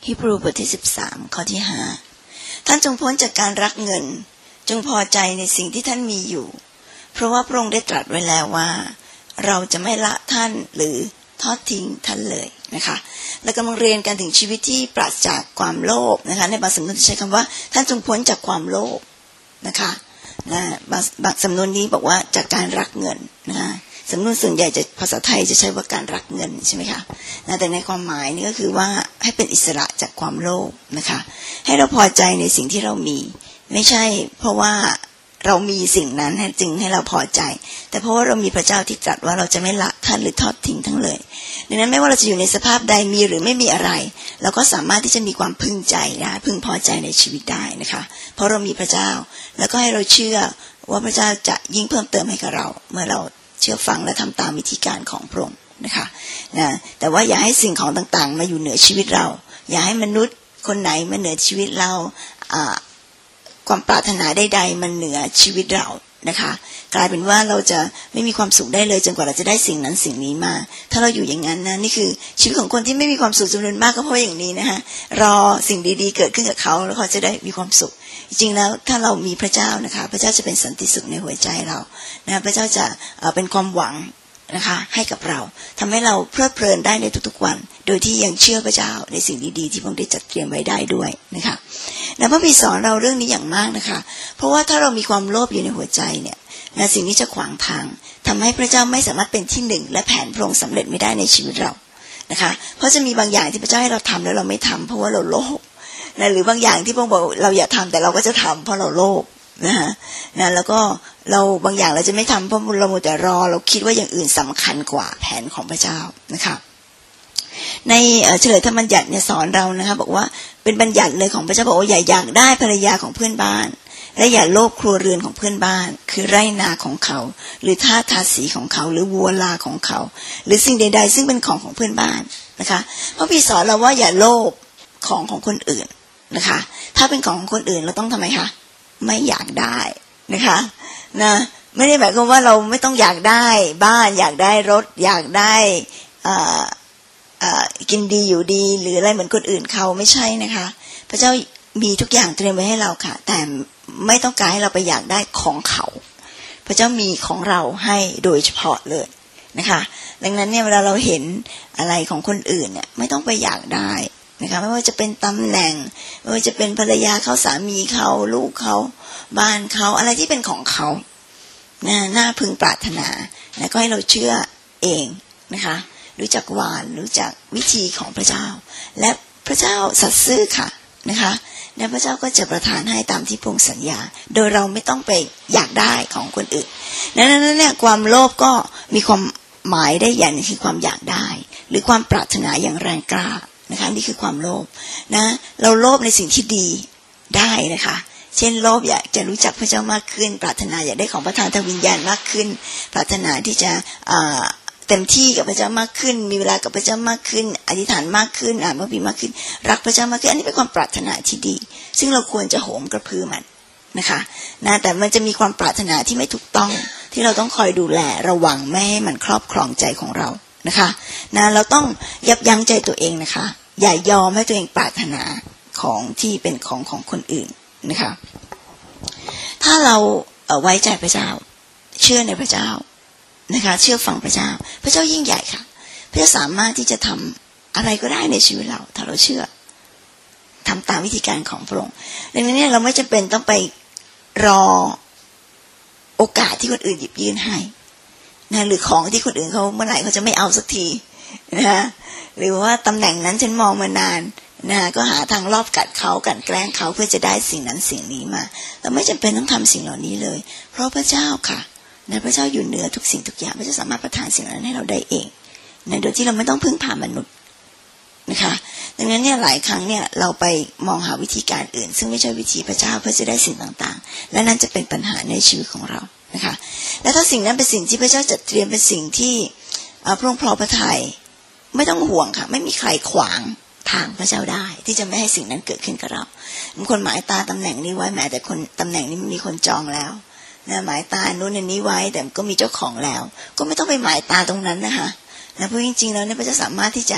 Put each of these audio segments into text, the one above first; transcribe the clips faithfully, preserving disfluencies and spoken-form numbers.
ฮีบรูบทที่สิบสามข้อที่ห้าท่านจงพ้นจากการรักเงินจงพอใจในสิ่งที่ท่านมีอยู่เพราะว่าพระองค์ได้ตรัสไว้แล้วว่าเราจะไม่ละท่านหรือทอดทิ้งท่านเลยนะคะและกำลังเรียนกันถึงชีวิตที่ปราศจากความโลภนะคะในบางสำนวนใช้คำว่าท่านจงพ้นจากความโลภนะคะนะบางบางสำนวนนี้บอกว่าจากการรักเงินนะคะสำนวนส่วนใหญ่จะภาษาไทยจะใช้ว่าการรักเงินใช่ไหมคะนะแต่ในความหมายนี่ก็คือว่าให้เป็นอิสระจากความโลภนะคะให้เราพอใจในสิ่งที่เรามีไม่ใช่เพราะว่าเรามีสิ่งนั้นจึงให้เราพอใจแต่เพราะว่าเรามีพระเจ้าที่ตรัสว่าเราจะไม่ละท่านหรือทอดทิ้งทั้งเลยดังนั้นไม่ว่าเราจะอยู่ในสภาพใดมีหรือไม่มีอะไรเราก็สามารถที่จะมีความพึงใจได้พึงพอใจในชีวิตได้นะคะเพราะเรามีพระเจ้าแล้วก็ให้เราเชื่อว่าพระเจ้าจะยิ่งเพิ่มเติมให้กับเราเมื่อเราเชื่อฟังและทำตามวิธีการของพระองค์นะคะนะแต่ว่าอย่าให้สิ่งของต่างๆมาอยู่เหนือชีวิตเราอย่าให้มนุษย์คนไหนมาเหนือชีวิตเราอ่าความปรารถนาใดๆมันเหนือชีวิตเรานะคะกลายเป็นว่าเราจะไม่มีความสุขได้เลยจนกว่าเราจะได้สิ่งนั้นสิ่งนี้มาถ้าเราอยู่อย่างนั้นนะนี่คือชีวิตของคนที่ไม่มีความสุขจำนวนมากก็เพราะอย่างนี้นะคะรอสิ่งดีๆเกิดขึ้นกับเขาแล้วเขาจะได้มีความสุขจริงๆแล้วถ้าเรามีพระเจ้านะคะพระเจ้าจะเป็นสันติสุขในหัวใจเรานะพระเจ้าจะเป็นความหวังนะคะให้กับเราทำให้เราเพลิดเพลินได้ในทุกๆวันโดยที่ยังเชื่อพระเจ้าในสิ่งดีๆที่พระองค์ได้จัดเตรียมไว้ได้ด้วยนะคะและพระบิดาสอนเราเรื่องนี้อย่างมากนะคะเพราะว่าถ้าเรามีความโลภอยู่ในหัวใจเนี่ยนะสิ่งนี้จะขวางทางทำให้พระเจ้าไม่สามารถเป็นที่หนึ่งและแผนพระองค์สำเร็จไม่ได้ในชีวิตเรานะคะเพราะจะมีบางอย่างที่พระเจ้าให้เราทำแล้วเราไม่ทำเพราะว่าเราโลภนะหรือบางอย่างที่พระองค์บอกเราอย่าทำแต่เราก็จะทำเพราะเราโลภนะคะนะแล้วก็เราบางอย่างเราจะไม่ทำเพราะเรามัวแต่รอเราคิดว่าอย่างอื่นสำคัญกว่าแผนของพระเจ้านะคะในเฉลยธรรมบัญญัติเนี่ยสอนเรานะคะบอกว่าเป็นบัญญัติเลยของพระเจ้าบอกว่าอย่าอยากได้ภรรยาของเพื่อนบ้านและอย่าโลภครัวเรือนของเพื่อนบ้านคือไร่นาของเขาหรือท่าทาสีของเขาหรือวัวลาของเขาหรือสิ่งใดๆซึ่งเป็นของของเพื่อนบ้านนะคะพระบิดาสอนเราว่าอย่าโลภของของคนอื่นนะคะถ้าเป็นของของคนอื่นเราต้องทำไมคะไม่อยากได้นะคะนะไม่ได้หมายความว่าเราไม่ต้องอยากได้บ้านอยากได้รถอยากได้อ่าอ่ากินดีอยู่ดีหรืออะไรเหมือนคนอื่นเขาไม่ใช่นะคะพระเจ้ามีทุกอย่างเตรียมไว้ให้เราค่ะแต่ไม่ต้องการให้เราไปอยากได้ของเขาพระเจ้ามีของเราให้โดยเฉพาะเลยนะคะดังนั้นเนี่ยเวลาเราเห็นอะไรของคนอื่นเนี่ยไม่ต้องไปอยากได้นะคะไม่ว่าจะเป็นตำแหน่งไม่ว่าจะเป็นภรรยาเขาสามีเขาลูกเขาบ้านเขาอะไรที่เป็นของเขานะน่าพึงปรารถนาแล้วก็ให้เราเชื่อเองนะคะรู้จักวานรู้จักวิธีของพระเจ้าและพระเจ้าสัตย์ซื่อค่ะนะคะและพระเจ้าก็จะประทานให้ตามที่พระองค์สัญญาโดยเราไม่ต้องไปอยากได้ของคนอื่นนั้นนั้นเนี่ยความโลภก็มีความหมายได้อย่างนึงคือความอยากได้หรือความปรารถนาอย่างแรงกล้านะคะนี่คือความโลภนะเราโลภในสิ่งที่ดีได้นะคะเช่นโลภอยากจะรู้จักพระเจ้ามากขึ้นปรารถนาอยากได้ของประทานทางวิญญาณมากขึ้นปรารถนาที่จะเต็มที่กับพระเจ้ามากขึ้นมีเวลากับพระเจ้ามากขึ้นอธิษฐานมากขึ้นอ่านพระคัมภีร์มากขึ้นรักพระเจ้ามากขึ้นอันนี้เป็นความปรารถนาที่ดีซึ่งเราควรจะโหมกระพือมันนะคะนะแต่มันจะมีความปรารถนาที่ไม่ถูกต้องที่เราต้องคอยดูแลระวังไม่ให้มันครอบครองใจของเรานะคะนะเราต้องยับยั้งใจตัวเองนะคะอย่ายอมให้ตัวเองปรารถนาของที่เป็นของของคนอื่นนะคะถ้าเราไว้ใจพระเจ้าเชื่อในพระเจ้านะคะเชื่อฟังพระเจ้าพระเจ้ายิ่งใหญ่ค่ะพระเจ้าสามารถที่จะทำอะไรก็ได้ในชีวิตเราถ้าเราเชื่อทำตามวิธีการของพระองค์ดังนั้นเนี่ยเราไม่จำเป็นต้องไปรอโอกาสที่คนอื่นหยิบยื่นให้นะหรือของที่คนอื่นเขาเมื่อไหร่เขาจะไม่เอาสักทีนะหรือว่าตำแหน่งนั้นฉันมองมานานนะก็หาทางรอบกัดเขากันแกล้งเขาเพื่อจะได้สิ่งนั้นสิ่งนี้มาเราไม่จำเป็นต้องทำสิ่งเหล่านี้เลยเพราะพระเจ้าค่ะนะพระเจ้าอยู่เหนือทุกสิ่งทุกอย่างพระเจ้าสามารถประทานสิ่งนั้นให้เราได้เองนะโดยที่เราไม่ต้องพึ่งพามนุษย์นะคะดังนั้นเนี่ยหลายครั้งเนี่ยเราไปมองหาวิธีการอื่นซึ่งไม่ใช่วิธีพระเจ้าเพื่อจะได้สิ่งต่างๆและนั่นจะเป็นปัญหาในชีวิตของเรานะคะและถ้าสิ่งนั้นเป็นสิ่งที่พระเจ้าจัดเตรียมเป็นสิ่งที่พระองค์พอพระทัยไม่ต้องห่วงค่ะไม่มีใครขวางทางพระเจ้าได้ที่จะไม่ให้สิ่งนั้นเกิดขึ้นกับเราบางคนหมายตาตำแหน่งนี้ไว้แม้แต่คนตำแหน่งนี้มีคนจองแล้วนะหมายตาโน้นอันนี้ไว้แต่ก็มีเจ้าของแล้วก็ไม่ต้องไปหมายตาตรงนั้นนะคะนะเพราะจริงๆแล้วเนี่ยพระเจ้าสามารถที่จะ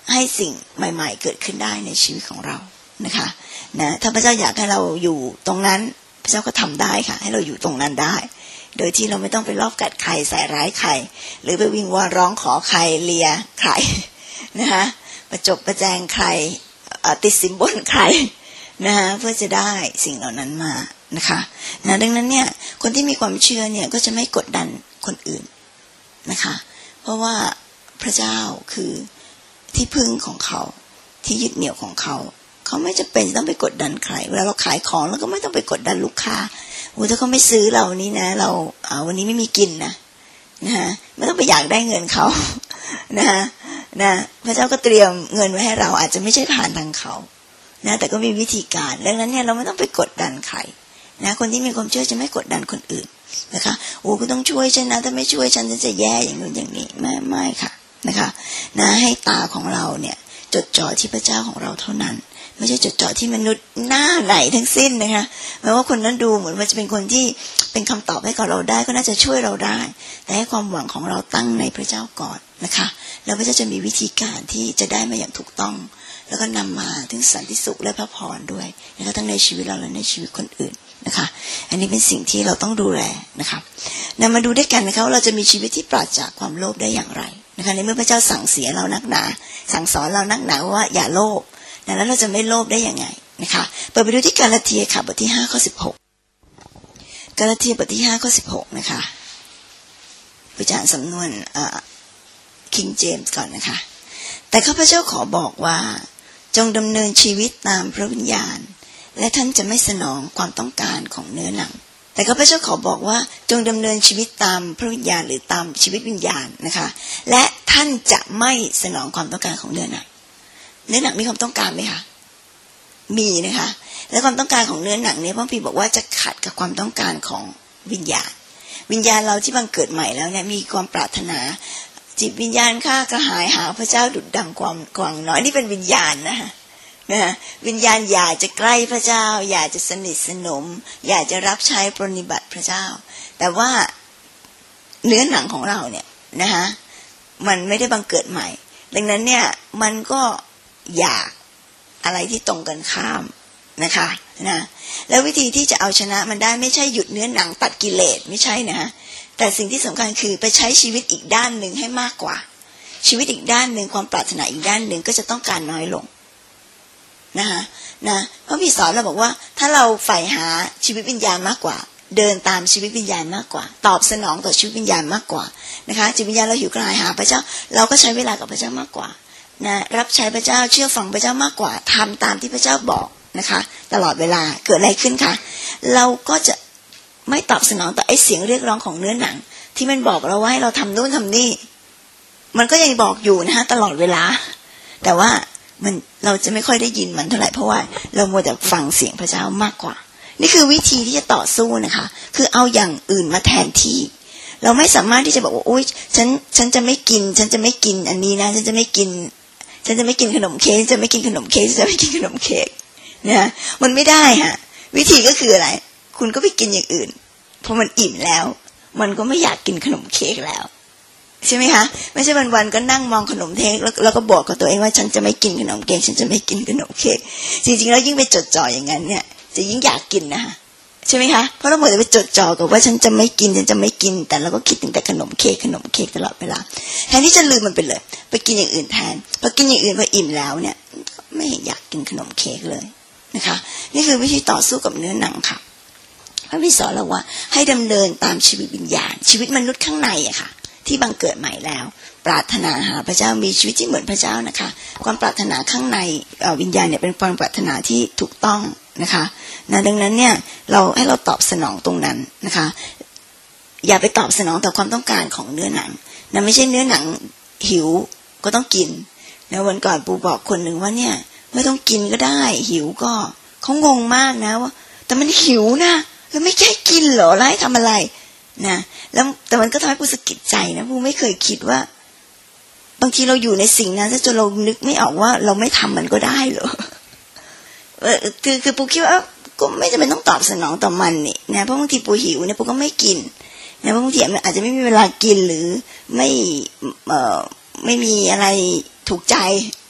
ให้สิ่งใหม่ๆเกิดขึ้นได้ในชีวิตของเรานะคะนะถ้าพระเจ้าอยากให้เราอยู่ตรงนั้นพระเจ้าก็ทำได้ค่ะให้เราอยู่ตรงนั้นได้โดยที่เราไม่ต้องไปลอบกัดใครใส่ร้ายใครหรือไปวิงวอนร้องขอใครเลียใครนะคะประจบประแจงใครติดสินบนใครนะคะเพื่อจะได้สิ่งเหล่านั้นมานะคะนะดังนั้นเนี่ยคนที่มีความเชื่อเนี่ยก็จะไม่กดดันคนอื่นนะคะเพราะว่าพระเจ้าคือที่พึ่งของเขาที่ยึดเหนี่ยวของเขาเขาไม่จำเป็นต้องไปกดดันใครเวลาเราขายของเราก็ไม่ต้องไปกดดันลูกค้าโอ้ถ้าเขาไม่ซื้อเรานี่นะเราเอาวันนี้ไม่มีกินนะนะฮะไม่ต้องไปอยากได้เงินเขานะฮะนะพระเจ้าก็เตรียมเงินไว้ให้เราอาจจะไม่ใช่ผ่านทางเขานะแต่ก็มีวิธีการดังนั้นเนี่ยเราไม่ต้องไปกดดันใครนะคนที่มีความเชื่อจะไม่กดดันคนอื่นนะคะโอ้คุณต้องช่วยฉันนะถ้าไม่ช่วยฉันจะแย่อย่างนู้นอย่างนี้ไม่ไม่ค่ะนะคะนะให้ตาของเราเนี่ยจดจ่อที่พระเจ้าของเราเท่านั้นไม่ใช่จดจ่อที่มนุษย์หน้าไหนทั้งสิ้นนะคะแม้ว่าคนนั้นดูเหมือนว่าจะเป็นคนที่เป็นคำตอบให้กับเราได้ก็น่าจะช่วยเราได้แต่ให้ความหวังของเราตั้งในพระเจ้าก่อนนะคะแล้วพระเจ้าจะมีวิธีการที่จะได้มาอย่างถูกต้องแล้วก็นำมาถึงสันติสุขและพระพรด้วยนะคะทั้งในชีวิตเราและในชีวิตคนอื่นนะคะอันนี้เป็นสิ่งที่เราต้องดูแลนะคะนำมาดูด้วยกันนะคะว่าเราจะมีชีวิตที่ปราศจากความโลภได้อย่างไรนะคะในเมื่อพระเจ้าสั่งเสียเรานักหนาสั่งสอนเรานักหนาว่าอย่าโลภแล้วเราจะไม่โลภได้ยังไงนะคะเปิดไปดูที่กาลาเทียค่ะบทที่ห้าข้อสิบหกกาลาเทียบทที่ห้าข้อสิบหกนะคะไปอ่านสำนวนเอ่อ King James ก่อนนะคะแต่ข้าพเจ้าขอบอกว่าจงดำเนินชีวิตตามพระวิญญาณและท่านจะไม่สนองความต้องการของเนื้อหนังแต่ข้าพเจ้าขอบอกว่าจงดำเนินชีวิตตามพระวิญญาณหรือตามชีวิตวิญญาณนะคะและท่านจะไม่สนองความต้องการของเนื้อหนังเนื้อหนังมีความต้องการไหมคะมีนะคะและความต้องการของเนื้อหนังเนี่ยพระคัมภีร์บอกว่าจะขัดกับความต้องการของวิญญาณวิญญาณเราที่บังเกิดใหม่แล้วเนี่ยมีความปรารถนาจิตวิญญาณข้ากระหายหาพระเจ้าดุจดังความกวางน้อยนี่เป็นวิญญาณนะคะนะวิญญาณอยากจะใกล้พระเจ้าอยากจะสนิทสนมอยากจะรับใช้ปฏิบัติพระเจ้าแต่ว่าเนื้อหนังของเราเนี่ยนะคะมันไม่ได้บังเกิดใหม่ดังนั้นเนี่ยมันก็อยากอะไรที่ตรงกันข้ามนะคะนะแล้ววิธีที่จะเอาชนะมันได้ไม่ใช่หยุดเนื้อหนังตัดกิเลสไม่ใช่นะแต่สิ่งที่สำคัญคือไปใช้ชีวิตอีกด้านหนึ่งให้มากกว่าชีวิตอีกด้านหนึ่งความปรารถนาอีกด้านหนึ่งก็จะต้องการน้อยลงนะคะนะเพราะพี่สอนเราบอกว่าถ้าเราใฝ่หาชีวิตวิญญาณมากกว่าเดินตามชีวิตวิญญาณมากกว่าตอบสนองต่อชีวิตวิญญาณมากกว่านะคะจิตวิญญาณเราหิวกระหายหาพระเจ้าเราก็ใช้เวลากับพระเจ้ามากกว่านะรับใช้พระเจ้าเชื่อฟังพระเจ้ามากกว่าทำตามที่พระเจ้าบอกนะคะตลอดเวลาเกิดอะไรขึ้นคะเราก็จะไม่ตอบสนองต่อไอ้เสียงเรียกร้องของเนื้อหนังที่มันบอกเราว่าให้เราทำนู่นทำนี่มันก็ยังบอกอยู่นะคะตลอดเวลาแต่ว่ามันเราจะไม่ค่อยได้ยินมันเท่าไหร่เพราะว่าเรามัวแต่ฟังเสียงพระเจ้ามากกว่านี่คือวิธีที่จะต่อสู้นะคะคือเอาอย่างอื่นมาแทนที่เราไม่สามารถที่จะบอกว่าโอ๊ยฉันฉันจะไม่กินฉันจะไม่กินอันนี้นะฉันจะไม่กินฉันจะไม่กินขนมเค้กจะไม่กินขนมเค้กจะไม่กินขนมเค้กนะมันไม่ได้ฮะวิธีก็คืออะไรคุณก็ไปกินอย่างอื่นพอมันอิ่มแล้วมันก็ไม่อยากกินขนมเค้กแล้วใช่ไหมคะไม่ใช่วันๆก็นั่งมองขนมเค้กแล้วแล้วก็บอกกับตัวเองว่าฉันจะไม่กินขนมเค้กฉันจะไม่กินขนมเค้กจริงๆแล้วยิ่งไปจดจ่ออย่างนั้นเนี่ยจะยิ่งอยากกินนะคะใช่ไหมคะเพราะเราหมดไปจดจ่อกับว่าฉันจะไม่กินฉันจะไม่กินแต่เราก็คิดถึงแต่ขนมเค้กขนมเค้กตลอดเวลาแทนที่จะลืมมันไปเลยไปกินอย่างอื่นแทนพอกินอย่างอื่นพออิ่มแล้วเนี่ยไม่อยากกินขนมเค้กเลยนะคะนี่คือวิธีต่อสู้กับเนื้อหนังค่ะพระบิดาสอนเราว่าให้ดำเนินตามชีวิตวิญญาณชีวิตมนุษย์ข้างในอะค่ะที่บังเกิดใหม่แล้วปรารถนาหาพระเจ้ามีชีวิตที่เหมือนพระเจ้านะคะความปรารถนาข้างในวิญญาณเนี่ยเป็นความปรารถนาที่ถูกต้องนะคะนะดังนั้นเนี่ยเราให้เราตอบสนองตรงนั้นนะคะอย่าไปตอบสนองต่อความต้องการของเนื้อหนังนะไม่ใช่เนื้อหนังหิวก็ต้องกินนะวันก่อนปูบอกคนหนึ่งว่าเนี่ยไม่ต้องกินก็ได้หิวก็เขางงมากนะว่าแต่มันหิวนะแล้วไม่แค่กินเหรอไล่ทำอะไรนะแล้วแต่มันก็ทำให้ปูสะกิดใจนะปูไม่เคยคิดว่าบางทีเราอยู่ในสิ่งนั้นจนเรานึกไม่ออกว่าเราไม่ทำมันก็ได้เหรอเออคือคือปูคิดว่าก็ไม่จำเป็นต้องตอบสนองต่อมันนี่นะเพราะบางทีปูหิวเนี่ยปูก็ไม่กินนะเพราะบางทีมันอาจจะไม่มีเวลากินหรือไม่เอ่อไม่มีอะไรถูกใจ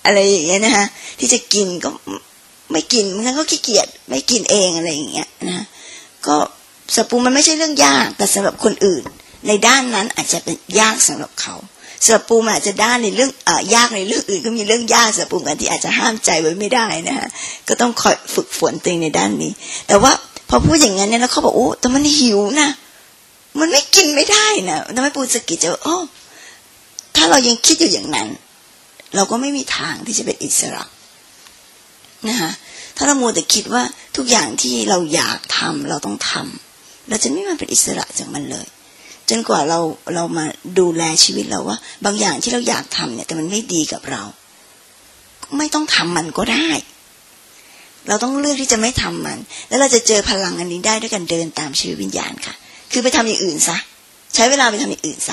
อะไรอย่างเงี้ยนะคะที่จะกินก็ไม่กินมันก็ขี้เกียจไม่กินเองอะไรอย่างเงี้ยนะก็สปูมันไม่ใช่เรื่องยากแต่สำหรับคนอื่นในด้านนั้นอาจจะเป็นยากสำหรับเขาสำหรับปูมันอาจจะด้านในเรื่องอ่ายากในเรื่องอื่นก็มีเรื่องยากสำหรับปูกันที่อาจจะห้ามใจไว้ไม่ได้นะคะก็ต้องคอยฝึกฝนตัวเองในด้านนี้แต่ว่าพอพูดอย่างนั้นเนี่ยแล้วเขาบอกโอ้แต่มันหิวนะมันไม่กินไม่ได้นะทำให้ปูสะกิดจะโอ้ถ้าเรายังคิดอยู่อย่างนั้นเราก็ไม่มีทางที่จะเป็นอิสระนะคะถ้าเรามัวแต่คิดว่าทุกอย่างที่เราอยากทำเราต้องทำเราจะไม่มาเป็นอิสระจากมันเลยจนกว่าเราเรามาดูแลชีวิตเราว่าบางอย่างที่เราอยากทำเนี่ยแต่มันไม่ดีกับเราไม่ต้องทำมันก็ได้เราต้องเลือกที่จะไม่ทำมันแล้วเราจะเจอพลังอันนี้ได้ด้วยการเดินตามชีวิตวิญญาณค่ะคือไปทำอย่างอื่นซะใช้เวลาไปทำอย่างอื่นซะ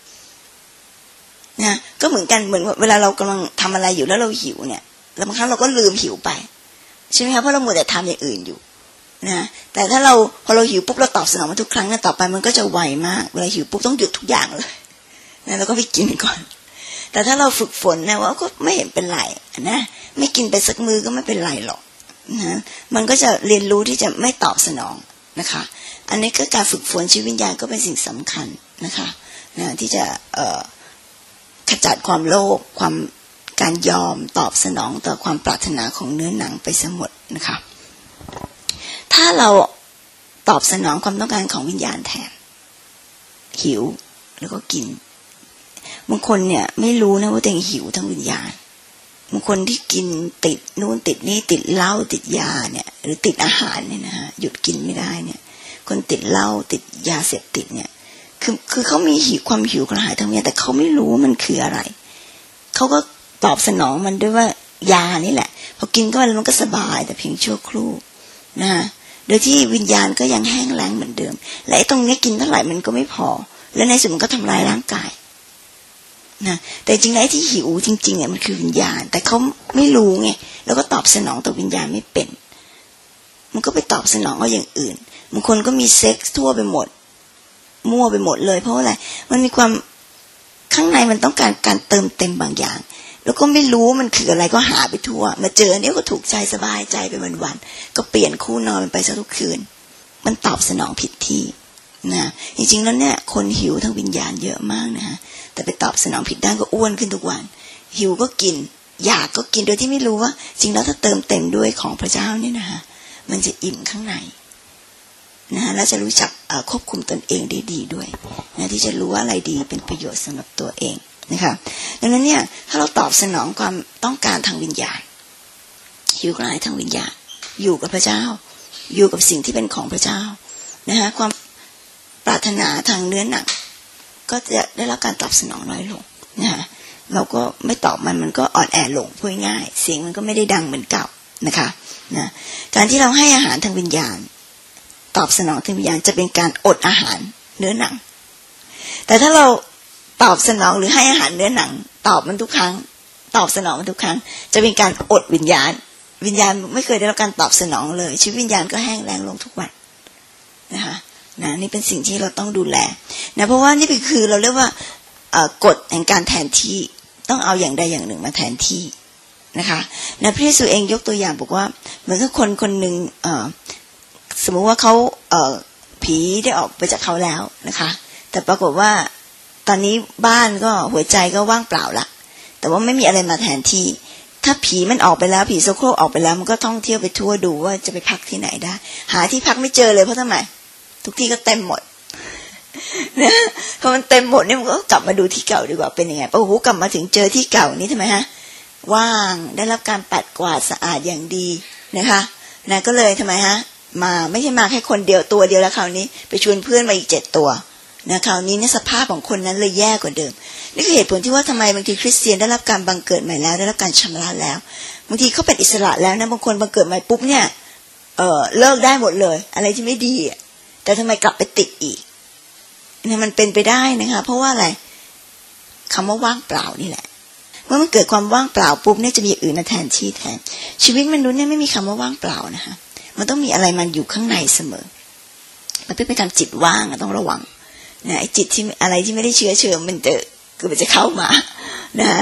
นะก็เหมือนกันเหมือนเวลาเรากำลังทำอะไรอยู่แล้วเราหิวเนี่ยแล้วบางครั้งเราก็ลืมหิวไปใช่ไหมคะเพราะเรามัวแต่ทำอย่างอื่นอยู่นะแต่ถ้าเราพอเราหิวปุ๊บเราตอบสนองมันทุกครั้งนะต่อไปมันก็จะไวมากเวลาหิวปุ๊บต้องหยุดทุกอย่างเลยนะแล้วก็ไปกินก่อนแต่ถ้าเราฝึกฝนนะว่าก็ไม่เห็นเป็นไรนะไม่กินไปสักมือก็ไม่เป็นไรหรอกนะมันก็จะเรียนรู้ที่จะไม่ตอบสนองนะคะอันนี้ก็การฝึกฝนชีวิตวิญญาณก็เป็นสิ่งสำคัญนะคะนะที่จะเอ่อขจัดความโลภความการยอมตอบสนองต่อความปรารถนาของเนื้อหนังไปซะหมดนะคะถ้าเราตอบสนองความต้องการของวิญญาณแทนหิวแล้วก็กินบางคนเนี่ยไม่รู้นะว่าตัวเองหิวทั้งวิญญาณบางคนที่กินติดนู่นติดนี่ติดเหล้าติดยาเนี่ยหรือติดอาหารเนี่ยนะฮะหยุดกินไม่ได้เนี่ยคนติดเหล้าติดยาเสพติดเนี่ยคือคือเขามีหิวความหิวกระหายทั้งนี้แต่เขาไม่รู้ว่ามันคืออะไรเขาก็ตอบสนองมันด้วยว่ายานี่แหละพอกินก็มันก็สบายแต่เพียงชั่วครู่นะฮะโดยที่วิญญาณก็ยังแห้งแล้งเหมือนเดิมและไอ้ตรงนี้กินเท่าไหร่มันก็ไม่พอและในสุดมันก็ทำลายร่างกายนะแต่จริงๆไอ้ที่หิวจริงๆเนี่ยมันคือวิญญาณแต่เขาไม่รู้ไงแล้วก็ตอบสนองต่อวิญญาณไม่เป็นมันก็ไปตอบสนองเอาอย่างอื่นบางคนก็มีเซ็กส์ทั่วไปหมดมั่วไปหมดเลยเพราะอะไรมันมีความข้างในมันต้องการการเติมเต็มบางอย่างแล้วก็ไม่รู้มันคืออะไรก็หาไปทั่วมาเจอเนี่ยก็ถูกใจสบายใจไปวันๆก็เปลี่ยนคู่นอนไปซะทุกคืนมันตอบสนองผิดที่นะจริงๆแล้วเนี่ยคนหิวทั้งวิญญาณเยอะมากนะฮะแต่ไปตอบสนองผิดด้านก็อ้วนขึ้นทุกวันหิวก็กินอยากก็กินโดยที่ไม่รู้ว่าจริงแล้วถ้าเติมเต็มด้วยของพระเจ้าเนี่ยนะฮะมันจะอิ่มข้างในนะฮะและจะรู้จักควบคุมตนเองได้ดีด้วยนะที่จะรู้ว่าอะไรดีเป็นประโยชน์สำหรับตัวเองนะคะดังนั้นเนี่ยถ้าเราตอบสนองความต้องการทางวิญญาณหิวกระหายทางวิญญาณอยู่กับพระเจ้าอยู่กับสิ่งที่เป็นของพระเจ้านะฮะความปรารถนาทางเนื้อหนังก็จะได้รับการตอบสนองน้อยลงนะฮะเราก็ไม่ตอบมันมันก็อ่อนแอลงพูดง่ายเสียงมันก็ไม่ได้ดังเหมือนเก่านะคะนะการที่เราให้อาหารทางวิญญาณตอบสนองทางวิญญาณจะเป็นการอดอาหารเนื้อหนังแต่ถ้าเราตอบสนองหรือให้อาหารเนื้อหนังตอบมันทุกครั้งตอบสนองมันทุกครั้งจะเป็นการอดวิญญาณวิญญาณไม่เคยได้รับการตอบสนองเลยชีวิตวิญญาณก็แห้งแล้งลงทุกวันนะคะนะนี่เป็นสิ่งที่เราต้องดูแลนะเพราะว่านี่คือเราเรียกว่ากฎแห่งการแทนที่ต้องเอาอย่างใดอย่างหนึ่งมาแทนที่นะคะนะพระเยซูเองยกตัวอย่างบอกว่าเหมือนกับคนคนหนึ่งสมมุติว่าเขาผีได้ออกไปจากเขาแล้วนะคะแต่ปรากฏว่าตอนนี้บ้านก็หัวใจก็ว่างเปล่าละแต่ว่าไม่มีอะไรมาแทนที่ถ้าผีมันออกไปแล้วผีโซโครกออกไปแล้วมันก็ท่องเที่ยวไปทั่วดูว่าจะไปพักที่ไหนได้หาที่พักไม่เจอเลยเพราะทำไมทุกที่ก็เต็มหมดนะพอมันเต็มหมดนี่มันก็กลับมาดูที่เก่าดีกว่าเป็นยังไงโอ้โหกลับมาถึงเจอที่เก่านี่ทำไมฮะว่างได้รับการปัดกวาดสะอาดอย่างดีนะคะนะก็เลยทำไมฮะมาไม่ใช่มาแค่คนเดียวตัวเดียวแล้วคราวนี้ไปชวนเพื่อนมาอีกเจ็ดตัวนะคราวนี้เนี่ยสภาพของคนนั้นเลยแย่กว่าเดิมนี่คือเหตุผลที่ว่าทำไมบางทีคริสเตียนได้รับการบังเกิดใหม่แล้วได้รับการชำระแล้วบางทีเขาเป็นอิสระแล้วนะบางคนบังเกิดใหม่ปุ๊บเนี่ยเอ่อเลิกได้หมดเลยอะไรที่ไม่ดีแต่ทำไมกลับไปติดอีกเนี่ยมันเป็นไปได้นะคะเพราะว่าอะไรคำว่าว่างเปล่านี่แหละเมื่อมันเกิดความว่างเปล่าปุ๊บเนี่ยจะมีอื่นมาแทนที่แทนชีวิตมนุษย์เนี่ยไม่มีคำว่าว่างเปล่านะคะมันต้องมีอะไรมันอยู่ข้างในเสมอมันเป็นไปตามจิตว่างต้องระวังนะไอ้จิตที่อะไรที่ไม่ได้เชื้อเชิญมันจะคือมันจะเข้ามานะ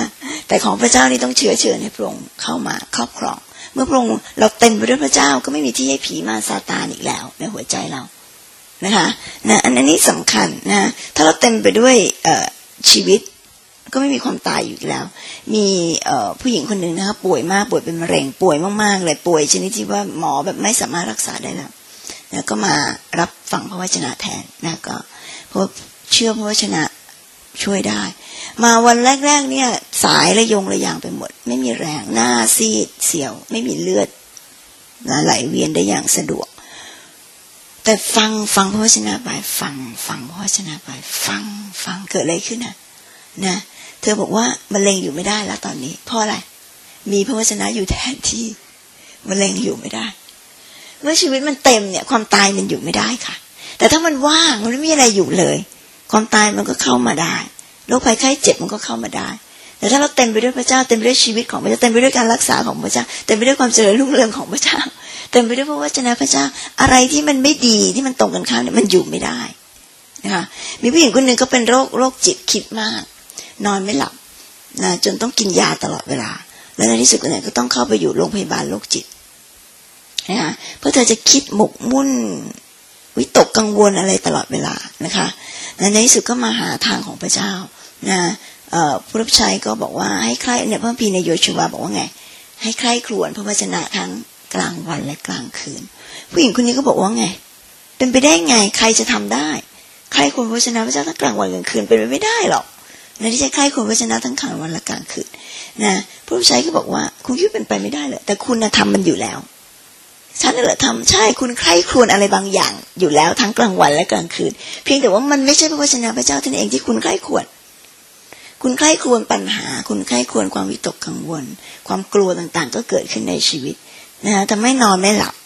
แต่ของพระเจ้านี่ต้องเชื้อเชิญให้พระองค์เข้ามาครอบครองเมื่อพระองค์เราเต็มไปด้วยพระเจ้าก็ไม่มีที่ให้ผีมาซาตานอีกแล้วในหัวใจเรานะคะนะอันนี้สำคัญนะถ้าเราเต็มไปด้วยชีวิตก็ไม่มีความตายอยู่แล้วมีผู้หญิงคนหนึ่งนะคะป่วยมากป่วยเป็นมะเร็งป่วยมากๆเลยป่วยชนิดที่ว่าหมอแบบไม่สามารถรักษาได้แล้วแล้วก็มารับฟังพระวจนะแทนนะก็เพราะเชื่อพระวจนะช่วยได้มาวันแรกๆเนี่ยสายระยงระยางไปหมดไม่มีแรงหน้าซีดเสียวไม่มีเลือดไหลเวียนได้อย่างสะดวกแต่ฟังฟังพระวจนะไปฟังฟังพระวจนะไปฟังฟังเกิดอะไรขึ้นน่ะนะเธอบอกว่ามะเร็งอยู่ไม่ได้แล้วตอนนี้เพราะอะไรมีพระวจนะอยู่แทนที่มะเร็งอยู่ไม่ได้เมื่อชีวิตมันเต็มเนี่ยความตายมันอยู่ไม่ได้ค่ะแต่ถ้ามันว่างมันไม่มีอะไรอยู่เลยความตายมันก็เข้ามาได้โรคภัยไข้เจ็บมันก็เข้ามาได้แต่ถ้าเราเต็มไปด้วยพระเจ้าเต็มไปด้วยชีวิตของพระเจ้าเต็มไปด้วยการรักษาของพระเจ้าเต็มไปด้วยความเจริญรุ่งเรืองของพระเจ้าเต็มไปด้วยพระวจนะพระเจ้าอะไรที่มันไม่ดีที่มันตรงกันข้ามเนี่ยมันอยู่ไม่ได้นะคะมีผู้หญิงคนหนึ่งก็เป็นโรคโรคจิตคิดมากนอนไม่หลับนะจนต้องกินยาตลอดเวลาแล้วในที่สุดเนี่ยก็ต้องเข้าไปอยู่โรงพยาบาลโรคจิตนะคะเพราะเธอจะคิดหมกมุ่นวิตกกังวลอะไรตลอดเวลานะคะและในที่สุดก็มาหาทางของพระเจ้านะเอ่อผู้รับใช้ก็บอกว่าให้ใคร่เนี่ยพระคัมภีร์ในโยชูวาบอกว่าไงให้ใคร่ครวญพระวจนะทั้งกลางวันและกลางคืนผู้หญิงคนนี้ก็บอกว่าไงเป็นไปได้ไงใครจะทำได้ใครควรพระวจนะพระเจ้าทั้งกลางวันกลางคืนเป็นไปไม่ได้หรอกนะที่จะใครควรพระวจนะทั้งกลางวันและกลางคืนนะผู้รับใช้ก็บอกว่าคุณคิดเป็นไปไม่ได้เลยแต่คุณน่ะทำมันอยู่แล้วฉันน่ะเหรอทำใช่คุณใคร่ครวญอะไรบางอย่างอยู่แล้วทั้งกลางวันและกลางคืนเพียงแต่ว่ามันไม่ใช่พระวจนะพระเจ้าท่านเองที่คุณใคร่ครวญคุณใคร่ครวญปัญหาคุณใคร่ครวญความวิตกกังวลความกลัวต่างๆก็เกิดขึ้นในชีวิตนะทำให้นอนไม่หลับ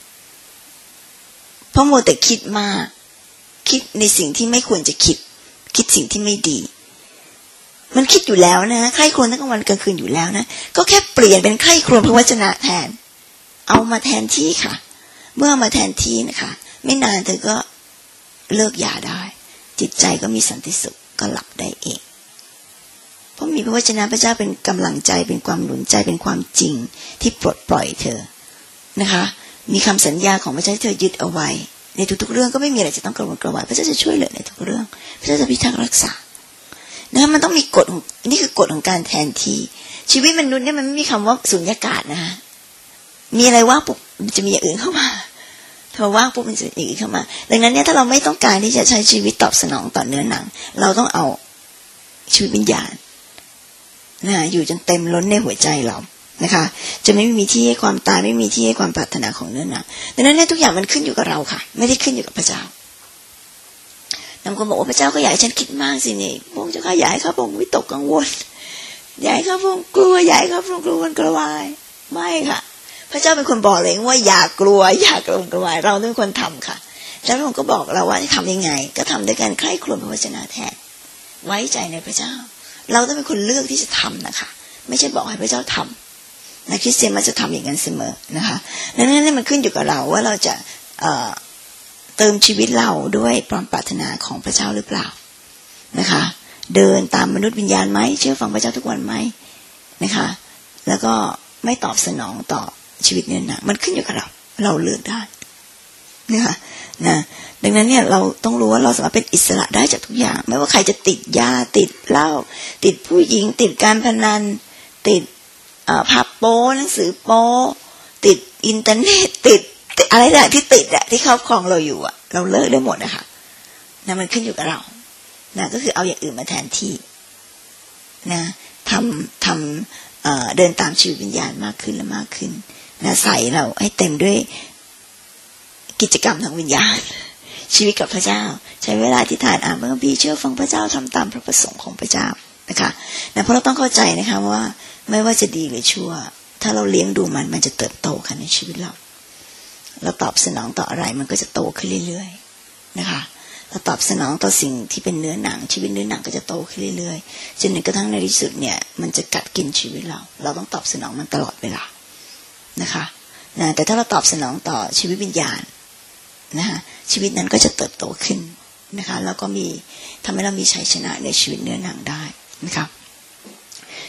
เพราะมัวแต่คิดมากคิดในสิ่งที่ไม่ควรจะคิดคิดสิ่งที่ไม่ดีมันคิดอยู่แล้วนะใคร่ครวญทั้งกลางวันกลางคืนอยู่แล้วนะก็แค่เปลี่ยนเป็นใคร่ครวญพระวจนะแทนเอามาแทนที่ค่ะเมื่อมาแทนที่นะคะไม่นานเธอก็เลิกยาได้จิตใจก็มีสันติสุขก็หลับได้เองเพราะมีพระวจนะพระเจ้าเป็นกำลังใจเป็นความหนุนใจเป็นความจริงที่ปลดปล่อยเธอนะคะมีคำสัญญาของพระเจ้าที่เธอยึดเอาไว้ในทุกๆเรื่องก็ไม่มีอะไรจะต้องกระวนกระวายพระเจ้าจะช่วยเหลือในทุกเรื่องพระเจ้าจะพิทักษ์รักษานะคะมันต้องมีกฎของนี่คือกฎของการแทนที่ชีวิตมนุษย์เนี่ยมันไม่มีคำว่าสุญญากาศนะคะมีอะไรว่างปุ๊บมันจะมีอย่างอื่นเข้ามาพอว่างปุ๊บมันจะมีอย่างอื่นเข้ามาดังนั้นเนี่ยถ้าเราไม่ต้องการที่จะใช้ชีวิตตอบสนองต่อเนื้อหนังเราต้องเอาชีวิตวิญญาณนะอยู่จนเต็มล้นในหัวใจเรานะคะจะไม่มีที่ให้ความตายไม่มีที่ให้ความปรารถนาของเนื้อหนังดังนั้นเนี่ยทุกอย่างมันขึ้นอยู่กับเราค่ะไม่ได้ขึ้นอยู่กับพระเจ้าบางคนบอกว่าพระเจ้าก็อยากให้ฉันคิดมากสินี่พระองค์เจ้าก็อยากให้ข้าพระองค์วิตกกังวลอยากให้ข้าพระองค์กลัวอยากให้ข้าพระองค์กลัวกระวายไม่ค่ะพระเจ้าเป็นคนบอกเลยว่าอย่ากลัวอย่ากระวนกระวายเราต้องเป็นคนทำค่ะแล้วพระองค์ก็บอกเราว่าทำยังไงก็ทำด้วยการใคร่ครวญพระวจนะแทนไว้ใจในพระเจ้าเราต้องเป็นคนเลือกที่จะทำนะคะไม่ใช่บอกให้พระเจ้าทำนะคริสเตียนมันจะทำอย่างนั้นเสมอนะคะดังนั้นนี่มันขึ้นอยู่กับเราว่าเราจะเอ่อเติมชีวิตเราด้วยความปรารถนาของพระเจ้าหรือเปล่านะคะเดินตามมนุษย์วิญญาณไหมเชื่อฟังพระเจ้าทุกวันไหมนะคะแล้วก็ไม่ตอบสนองต่อชีวิตเนี่ยนะมันขึ้นอยู่กับเราเราเลือกได้นะคะนะดังนั้นเนี่ยเราต้องรู้ว่าเราสามารถเป็นอิสระได้จากทุกอย่างไม่ว่าใครจะติดยาติดเหล้าติดผู้หญิงติดการพนันติดภาพโป๊หนังสือโป๊ติดอินเทอร์เน็ตติดอะไรต่างที่ติดอะที่ครอบครองเราอยู่อะเราเลิกได้หมดนะคะนะมันขึ้นอยู่กับเรานะก็คือเอาอย่างอื่นมาแทนที่นะทำทำเอ่อเดินตามชีวิตวิญญาณมากขึ้นและมากขึ้นนะใส่เราให้เต็มด้วยกิจกรรมทางวิญญาณชีวิตกับพระเจ้าใช้เวลาที่ถ่ายอ่านพระคัมภีร์เชื่อฟังพระเจ้าทำตามพระประสงค์ของพระเจ้านะคะนะเพราะเราต้องเข้าใจนะคะว่าไม่ว่าจะดีหรือชั่วถ้าเราเลี้ยงดูมันมันจะเติบโตค่ะในชีวิตเราเราตอบสนองต่ออะไรมันก็จะโตขึ้นเรื่อยๆนะคะเราตอบสนองต่อสิ่งที่เป็นเนื้อหนังชีวิตเนื้อหนังก็จะโตขึ้นเรื่อยๆจนกระทั่งในที่สุดเนี่ยมันจะกัดกินชีวิตเราเราต้องตอบสนองมันตลอดเวลานะคะนะแต่ถ้าเราตอบสนองต่อชีวิตวิญญาณนะคะชีวิตนั้นก็จะเติบโตขึ้นนะคะแล้วก็มีทำให้เรามีชัยชนะในชีวิตเนื้อหนังได้นะคะ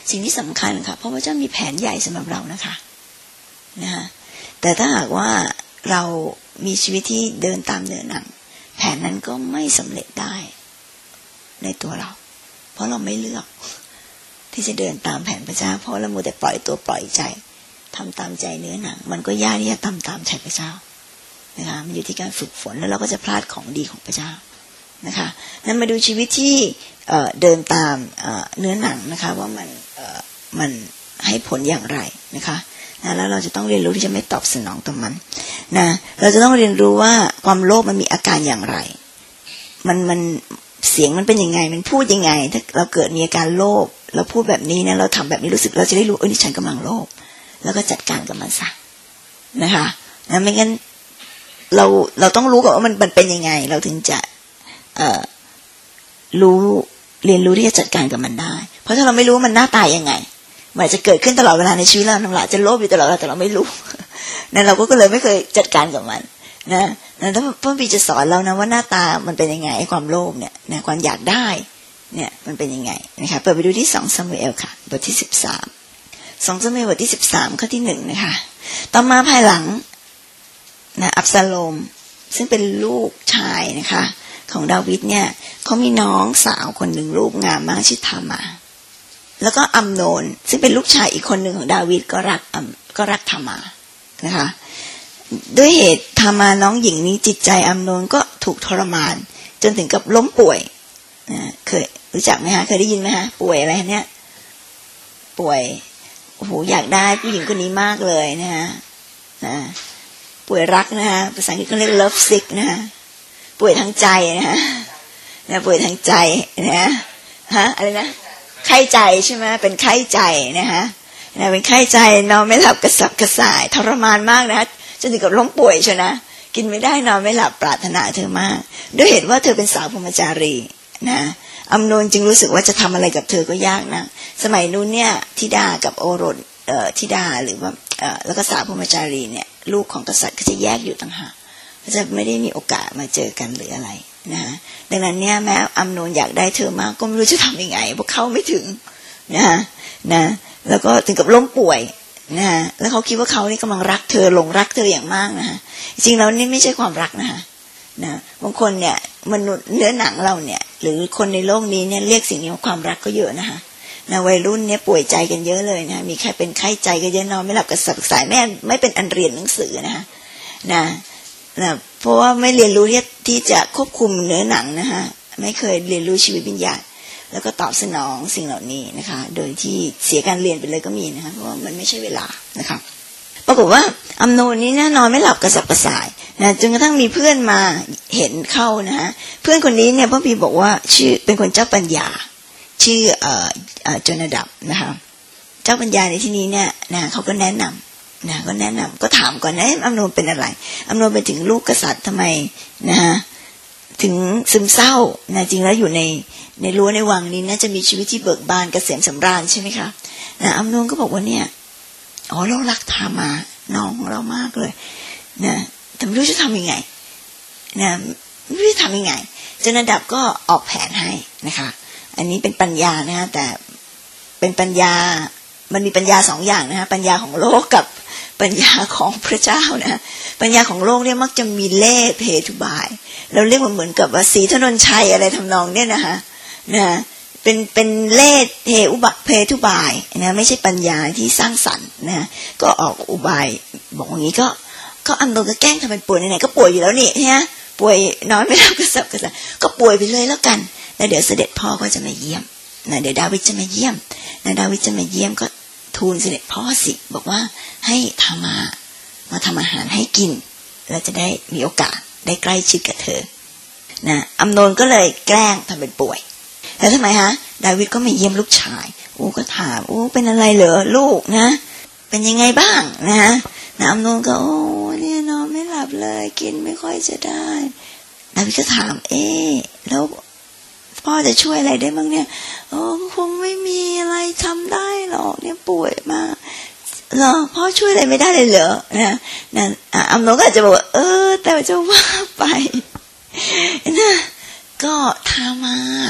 สิ่งที่สำคัญค่ะเพราะพระเจ้ามีแผนใหญ่สำหรับเรานะคะนะคะแต่ถ้าหากว่าเรามีชีวิตที่เดินตามเนื้อหนังแผนนั้นก็ไม่สำเร็จได้ในตัวเราเพราะเราไม่เลือกที่จะเดินตามแผนพระเจ้าเพราะเรามัวแต่ปล่อยตัวปล่อยใจทำตามใจเนื้อหนังมันก็ยากที่จะทำตามใจพระเจ้านะคะมันอยู่ที่การฝึกฝนแล้วเราก็จะพลาดของดีของพระเจ้านะคะนั้นมาดูชีวิตที่เอ่อเดินตามเอ่อเนื้อหนังนะคะว่ามันเอ่อมันให้ผลอย่างไรนะคะนะแล้วเราจะต้องเรียนรู้ที่จะไม่ตอบสนองต่อมันนะเราจะต้องเรียนรู้ว่าความโลภมันมีอาการอย่างไรมันมันเสียงมันเป็นยังไงมันพูดยังไงถ้าเราเกิดมีอาการโลภเราพูดแบบนี้นะเราทำแบบนี้รู้สึกเราจะได้รู้เออนี่ฉันกำลังโลภแล้วก็จัดการกับมันซะนะคะนะไม่งั้นเราเราต้องรู้ก่อนว่ามันมันเป็นยังไงเราถึงจะเอ่อรู้เรียนรู้ที่จะจัดการกับมันได้เพราะถ้าเราไม่รู้มันหน้าตายังไงมันจะเกิดขึ้นตลอดเวลาในชีวิตเราเราจะโลภอยู่ตลอดเวลาแต่เราไม่รู้นั่นเราก็เลยไม่เคยจัดการกับมันนะนั่นถ้าพระบิดาจะสอนเรานะว่าหน้าตามันเป็นยังไงไอ้ความโลภเนี่ยนะความอยากได้เนี่ยมันเป็นยังไงนะคะเปิดไปดูที่สองซามูเอลค่ะบทที่สิบสามสองซามูเอลบทที่สิบสามข้อที่หนึ่งนะคะต่อมาภายหลังนะอับซาโลมซึ่งเป็นลูกชายนะคะของดาวิดเนี่ยเขามีน้องสาวคนหนึ่งรูปงามมากชื่อทามาแล้วก็อัมโนนซึ่งเป็นลูกชายอีกคนหนึ่งของดาวิดก็รักก็รักทามานะคะด้วยเหตุทามาน้องหญิงนี้จิตใจอัมโนนก็ถูกทรมานจนถึงกับล้มป่วยนะเคยรู้จักไหมคะเคยได้ยินไหมคะป่วยอะไรเนี่ยป่วยโอ้โหอยากได้ผู้หญิงคนนี้มากเลยนะฮะนะป่วยรักนะฮะภาษาอังกฤษเขาเรียก love sick นะฮะป่วยทางใจนะฮะนะป่วยทางใจนะฮะอะไรนะไข้ใจใช่ไหมเป็นไข้ใจนะฮะนะเป็นไข้ใจนอนไม่หลับกระสับกระส่ายทรมานมากนะจนถึงกับล้มป่วยใช่นะกินไม่ได้นอนไม่หลับปรารถนาเธอมากด้วยเหตุว่าเธอเป็นสาวพรหมจารีนะอัมโนนจึงรู้สึกว่าจะทำอะไรกับเธอก็ยากนะสมัยนู้นเนี่ยธิดากับโอรสเอ่อธิดาหรือว่าเอ่อแล้วก็สาวพรหมจารีเนี่ยลูกของกษัตริย์ก็จะแยกอยู่ต่างหากจะไม่ได้มีโอกาสมาเจอกันหรืออะไรนะดังนั้นเนี่ยแม้อัมโนนอยากได้เธอมากก็ไม่รู้จะทำยังไงเพราะเข้าไม่ถึงนะนะแล้วก็ถึงกับล้มป่วยนะแล้วเขาคิดว่าเขานี่กำลังรักเธอหลงรักเธออย่างมากนะจริงแล้วนี่ไม่ใช่ความรักนะคะนะบางคนเนี่ยมนุษย์เนื้อหนังเราเนี่ยหรือคนในโลกนี้เนี่ยเรียกสิ่งนี้ว่าความรักก็เยอะนะคะนะวัยรุ่นเนี่ยป่วยใจกันเยอะเลยนะมีใครเป็นไข้ใจก็เยอะนอนไม่หลับกระสับกระส่ายแม่ไม่เป็นอันเรียนหนังสือนะคะนะนะเพราะว่าไม่เรียนรู้ที่ที่จะควบคุมเนื้อหนังนะคะไม่เคยเรียนรู้ชีวิตวิญญาณแล้วก็ตอบสนองสิ่งเหล่านี้นะคะโดยที่เสียการเรียนไปเลยก็มีนะคะเพราะว่ามันไม่ใช่เวลานะคะปรากฏว่าอัมโนนนี้นะนอนไม่หลับกระสับกระส่ายนะจนกระทั่งมีเพื่อนมาเห็นเข้านะฮะเพื่อนคนนี้เนี่ยพระบีบอกว่าชื่อเป็นคนเจ้าปัญญาชื่อเอ่อเอ่อโจนาดับนะคะเจ้าปัญญาในที่นี้เนี่ยนะเขาก็แนะนำนะก็แนะนำก็ถามก่อนนะอัมโนนเป็นอะไรอัมโนนเป็นถึงลูกกษัตริย์ทำไมนะฮะถึงซึมเศร้านะจริงแล้วอยู่ในในรั้วในวังนี้น่าจะมีชีวิตที่เบิกบานเกษมสำราญใช่ไหมคะนะอัมโนนก็บอกว่าเนี่ยอ๋อเรารักทามาน้องของเรามากเลยนะแต่ไม่รู้จะทำยังไงนะไม่รู้จะทำยังไงโจนาดับก็ออกแผนให้นะคะอันนี้เป็นปัญญานะฮะแต่เป็นปัญญามันมีปัญญาสองอย่างนะฮะปัญญาของโลกกับปัญญาของพระเจ้านะปัญญาของโลกเนี่ยมักจะมีเล่ห์เพทุบายเราเรียกมันเหมือนกับว่าศรีถนนชัยอะไรทำนองเนี่ยนะคะนะเป็นเป็นเล่ห์เพอุบะเพทุบายนะไม่ใช่ปัญญาที่สร้างสรรค์นะก็ออกอุบายบอกอย่างนี้ก็ก็อัมโนนก็แกล้งทำเป็นป่วยไหนๆก็ป่วยอยู่แล้วนี่ฮะป่วยนอนไม่หลับกระสับกระส่ายก็ป่วยไปเลยแล้วกันแล้วเดี๋ยวเสด็จพ่อก็จะมาเยี่ยมนะเดี๋ยวดาวิดจะมาเยี่ยมนะดาวิดจะมาเยี่ยมก็ทูลเสด็จพ่อสิบอกว่าให้ทามามาทำอาหารให้กินแล้วจะได้มีโอกาสได้ใกล้ชิดกับเธอนะอัมโนนก็เลยแกล้งทำเป็นป่วยแล้วทำไมฮะดาวิดก็มาเยี่ยมลูกชายโอ้ก็ถามโอ้เป็นอะไรเหรอลูกนะเป็นยังไงบ้างนะฮะอัมโนนก็โอ้เนี่ยนอนไม่หลับเลยกินไม่ค่อยจะได้ดาวิดก็ถามเอ๊ะแล้วพ่อจะช่วยอะไรได้บ้างเนี่ยโอ้คงไม่มีอะไรทำได้หรอกเนี่ยป่วยมากเหรอพ่อช่วยอะไรไม่ได้เลยเหรอนะนั่นอัมโนนก็อาจจะบอกว่าเออแต่จะว่าไปนะก็ทามา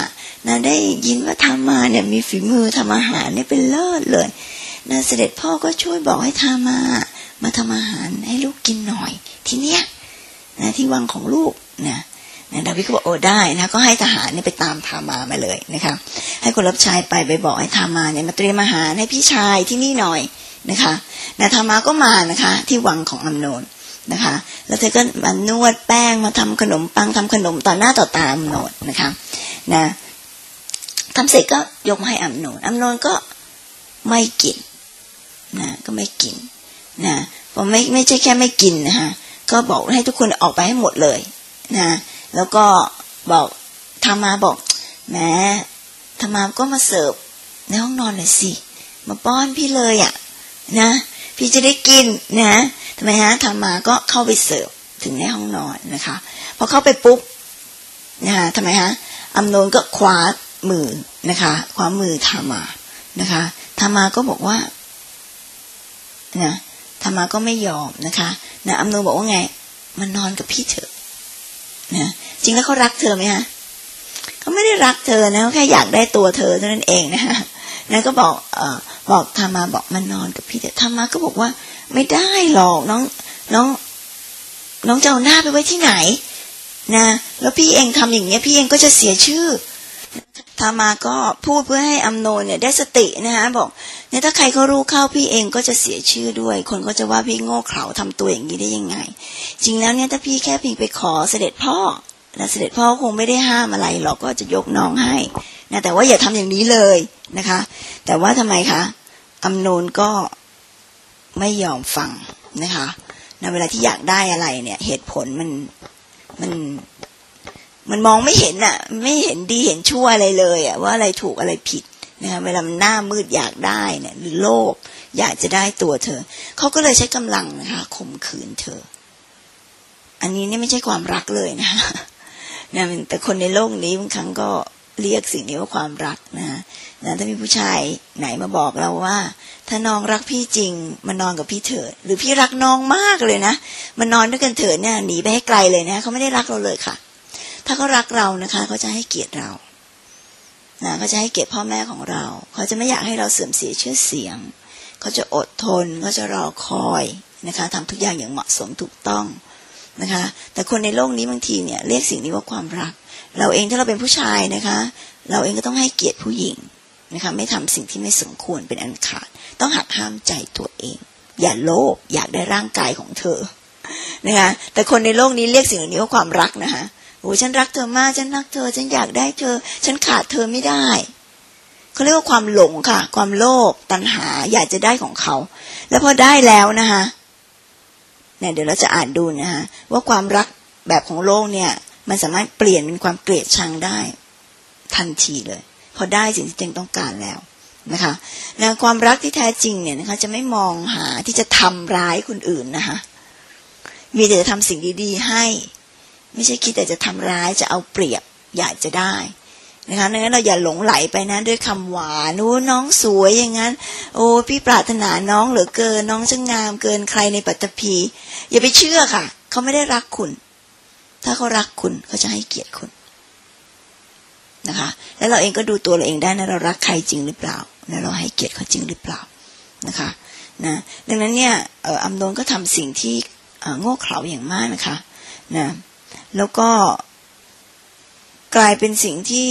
นะได้ยินว่าทามาเนี่ยมีฝีมือทำอาหารเนี่ยเป็นเลิศเลยนะเสด็จพ่อก็ช่วยบอกให้ทามามาทำอาหารให้ลูกกินหน่อยทีเนี้ยนะที่วังของลูกนะนะดาวิดก็บอกโอ้ได้นะก็ให้ทหารเนี่ยไปตามทามามาเลยนะคะให้คนรับใช้ไปไปบอกให้ทามาเนี่ยมาเตรียมอาหารให้พี่ชายที่นี่หน่อยนะคะนะทามาก็มานะคะที่วังของอัมโนนนะคะแล้วเธอก็มานวดแป้งมาทำขนมปังทำขนมต่อหน้าต่อตาอัมโนนนะคะนะทำเสร็จก็ยกมาให้อัมโนนอัมโนนก็ไม่กินนะก็ไม่กินนะผมไม่ไม่ใช่แค่ไม่กินนะคะก็บอกให้ทุกคนออกไปให้หมดเลยนะแล้วก็บอกทามาบอกแหมทามาก็มาเสิร์ฟในห้องนอนหน่อยสิมาป้อนพี่เลยอ่ะนะพี่จะได้กินนะทำไมฮะทามาก็เข้าไปเสิร์ฟถึงในห้องนอนนะคะพอเข้าไปปุ๊บนะคะทำไมฮะอัมโนนก็คว้ามือนะคะคว้ามือทามานะคะทามาก็บอกว่านะทามาก็ไม่ยอมนะคะนะอัมโนนบอกว่าไงมันนอนกับพี่เถอะนะจริงแล้วเขารักเธอไหมฮะเขาไม่ได้รักเธอนะเขาแค่อยากได้ตัวเธอเท่านั้นเองนะฮะนะก็บอกเอ่อบอกทามาบอกมันนอนกับพี่เถอะทามาก็บอกว่าไม่ได้หรอกน้องน้องน้องจะเอาหน้าไปไว้ที่ไหนนะแล้วพี่เองทำอย่างเงี้ยพี่เองก็จะเสียชื่อทามาก็พูดเพื่อให้อัมโนนเนี่ยได้สตินะคะบอกเนี่ยถ้าใครเขารู้เข้าพี่เองก็จะเสียชื่อด้วยคนก็จะว่าพี่โง่เขลาทำตัวอย่างนี้ได้ยังไงจริงแล้วเนี่ยถ้าพี่แค่เพียงไปขอเสด็จพ่อนะเสด็จพ่อคงไม่ได้ห้ามอะไรหรอกก็จะยกน้องให้นะแต่ว่าอย่าทำอย่างนี้เลยนะคะแต่ว่าทำไมคะอัมโนนก็ไม่ยอมฟังนะคะในเวลาที่อยากได้อะไรเนี่ยเหตุผลมันมันมันมองไม่เห็นอ่ะไม่เห็นดีเห็นชั่วอะไรเลยอ่ะว่าอะไรถูกอะไรผิดนะคะเวลามันหน้ามืดอยากได้เนี่ยหรือโลภอยากจะได้ตัวเธอเขาก็เลยใช้กำลังนะคะข่มขืนเธออันนี้เนี่ยไม่ใช่ความรักเลยนะนะแต่คนในโลกนี้บางครั้งก็เรียกสิ่งนี้ว่าความรักนะนะถ้ามีผู้ชายไหนมาบอกเราว่าถ้าน้องรักพี่จริงมานอนกับพี่เถิดหรือพี่รักน้องมากเลยนะมานอนด้วยกันเถิดเนี่ยหนีไปให้ไกลเลยนะเขาไม่ได้รักเราเลยค่ะถ้าเขารักเรานะคะเขาจะให้เกียรติเรานะเขาจะให้เกียรติพ่อแม่ของเราเขาจะไม่อยากให้เราเสื่อมเสียชื่อเสียงเขาจะอดทนเขาจะรอคอยนะคะทำทุกอย่างอย่างเหมาะสมถูกต้องนะคะแต่คนในโลกนี้บางทีเนี่ยเรียกสิ่งนี้ว่าความรักเราเองถ้าเราเป็นผู้ชายนะคะเราเองก็ต้องให้เกียรติผู้หญิงนะคะไม่ทำสิ่งที่ไม่สมควรเป็นอันขาดต้องหักห้ามใจตัวเองอย่าโลภอยากได้ร่างกายของเธอนะคะแต่คนในโลกนี้เรียกสิ่งนี้ว่าความรักนะคะโอ้ฉันรักเธอมากฉันรักเธอฉันอยากได้เธอฉันขาดเธอไม่ได้เขาเรียกว่าความหลงค่ะความโลภตัณหาอยากจะได้ของเขาแล้วพอได้แล้วนะคะเนี่ยเดี๋ยวเราจะอ่านดูนะคะว่าความรักแบบของโลกเนี่ยมันสามารถเปลี่ยนเป็นความเกลียดชังได้ทันทีเลยพอได้สิ่งที่ตนต้องการแล้วนะคะนะความรักที่แท้จริงเนี่ยนะคะจะไม่มองหาที่จะทำร้ายคนอื่นนะคะมีแต่จะทำสิ่งดีๆให้ไม่ใช่คิดแต่จะทำร้ายจะเอาเปรียบอยากจะได้นะคะดังนั้นเราอย่าหลงไหลไปนะด้วยคำหวานนู้นน้องสวยอย่างนั้นโอ้พี่ปรารถนาน้องเหลือเกินน้องช่างงามเกินใครในปัตตภีอย่าไปเชื่อค่ะเขาไม่ได้รักคุณถ้าเขารักคุณเขาจะให้เกียรติคุณนะคะแล้วเราเองก็ดูตัวเราเองได้นะเรารักใครจริงหรือเปล่าแล้วเราให้เกียรติเขาจริงหรือเปล่านะคะนะดังนั้นเนี่ยอัมโนนก็ทำสิ่งที่โง่เขลาอย่างมากนะคะนะแล้วก็กลายเป็นสิ่งที่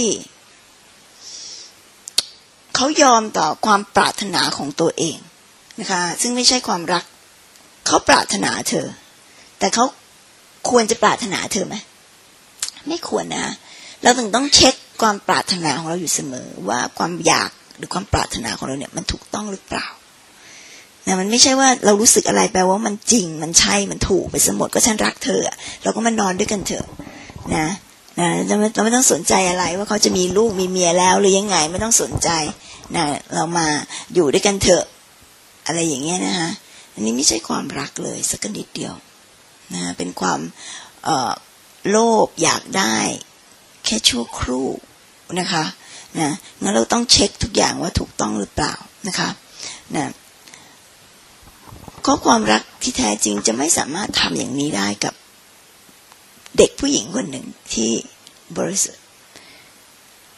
เขายอมต่อความปรารถนาของตัวเองนะคะซึ่งไม่ใช่ความรักเขาปรารถนาเธอแต่เขาควรจะปรารถนาเธอไหมไม่ควรนะเราถึงต้องเช็คความปรารถนาของเราอยู่เสมอว่าความอยากหรือความปรารถนาของเราเนี่ยมันถูกต้องหรือเปล่านะมันไม่ใช่ว่าเรารู้สึกอะไรแปลว่ามันจริงมันใช่มันถูกไปสมดก็ฉันรักเธอเราก็มานอนด้วยกันเถอะนะนะเราไม่เราไม่ต้องสนใจอะไรว่าเขาจะมีลูกมีเมียแล้วหรือยังไงไม่ต้องสนใจนะเรามาอยู่ด้วยกันเถอะอะไรอย่างเงี้ยนะคะอันนี้ไม่ใช่ความรักเลยสักนิดเดียวนะเป็นความเอ่อโลภอยากได้แค่ชั่วครู่นะคะนะงั้นเราต้องเช็คทุกอย่างว่าถูกต้องหรือเปล่านะคะนะก็ความรักที่แท้จริงจะไม่สามารถทำอย่างนี้ได้กับเด็กผู้หญิงคนหนึ่งที่บริสุทธิ์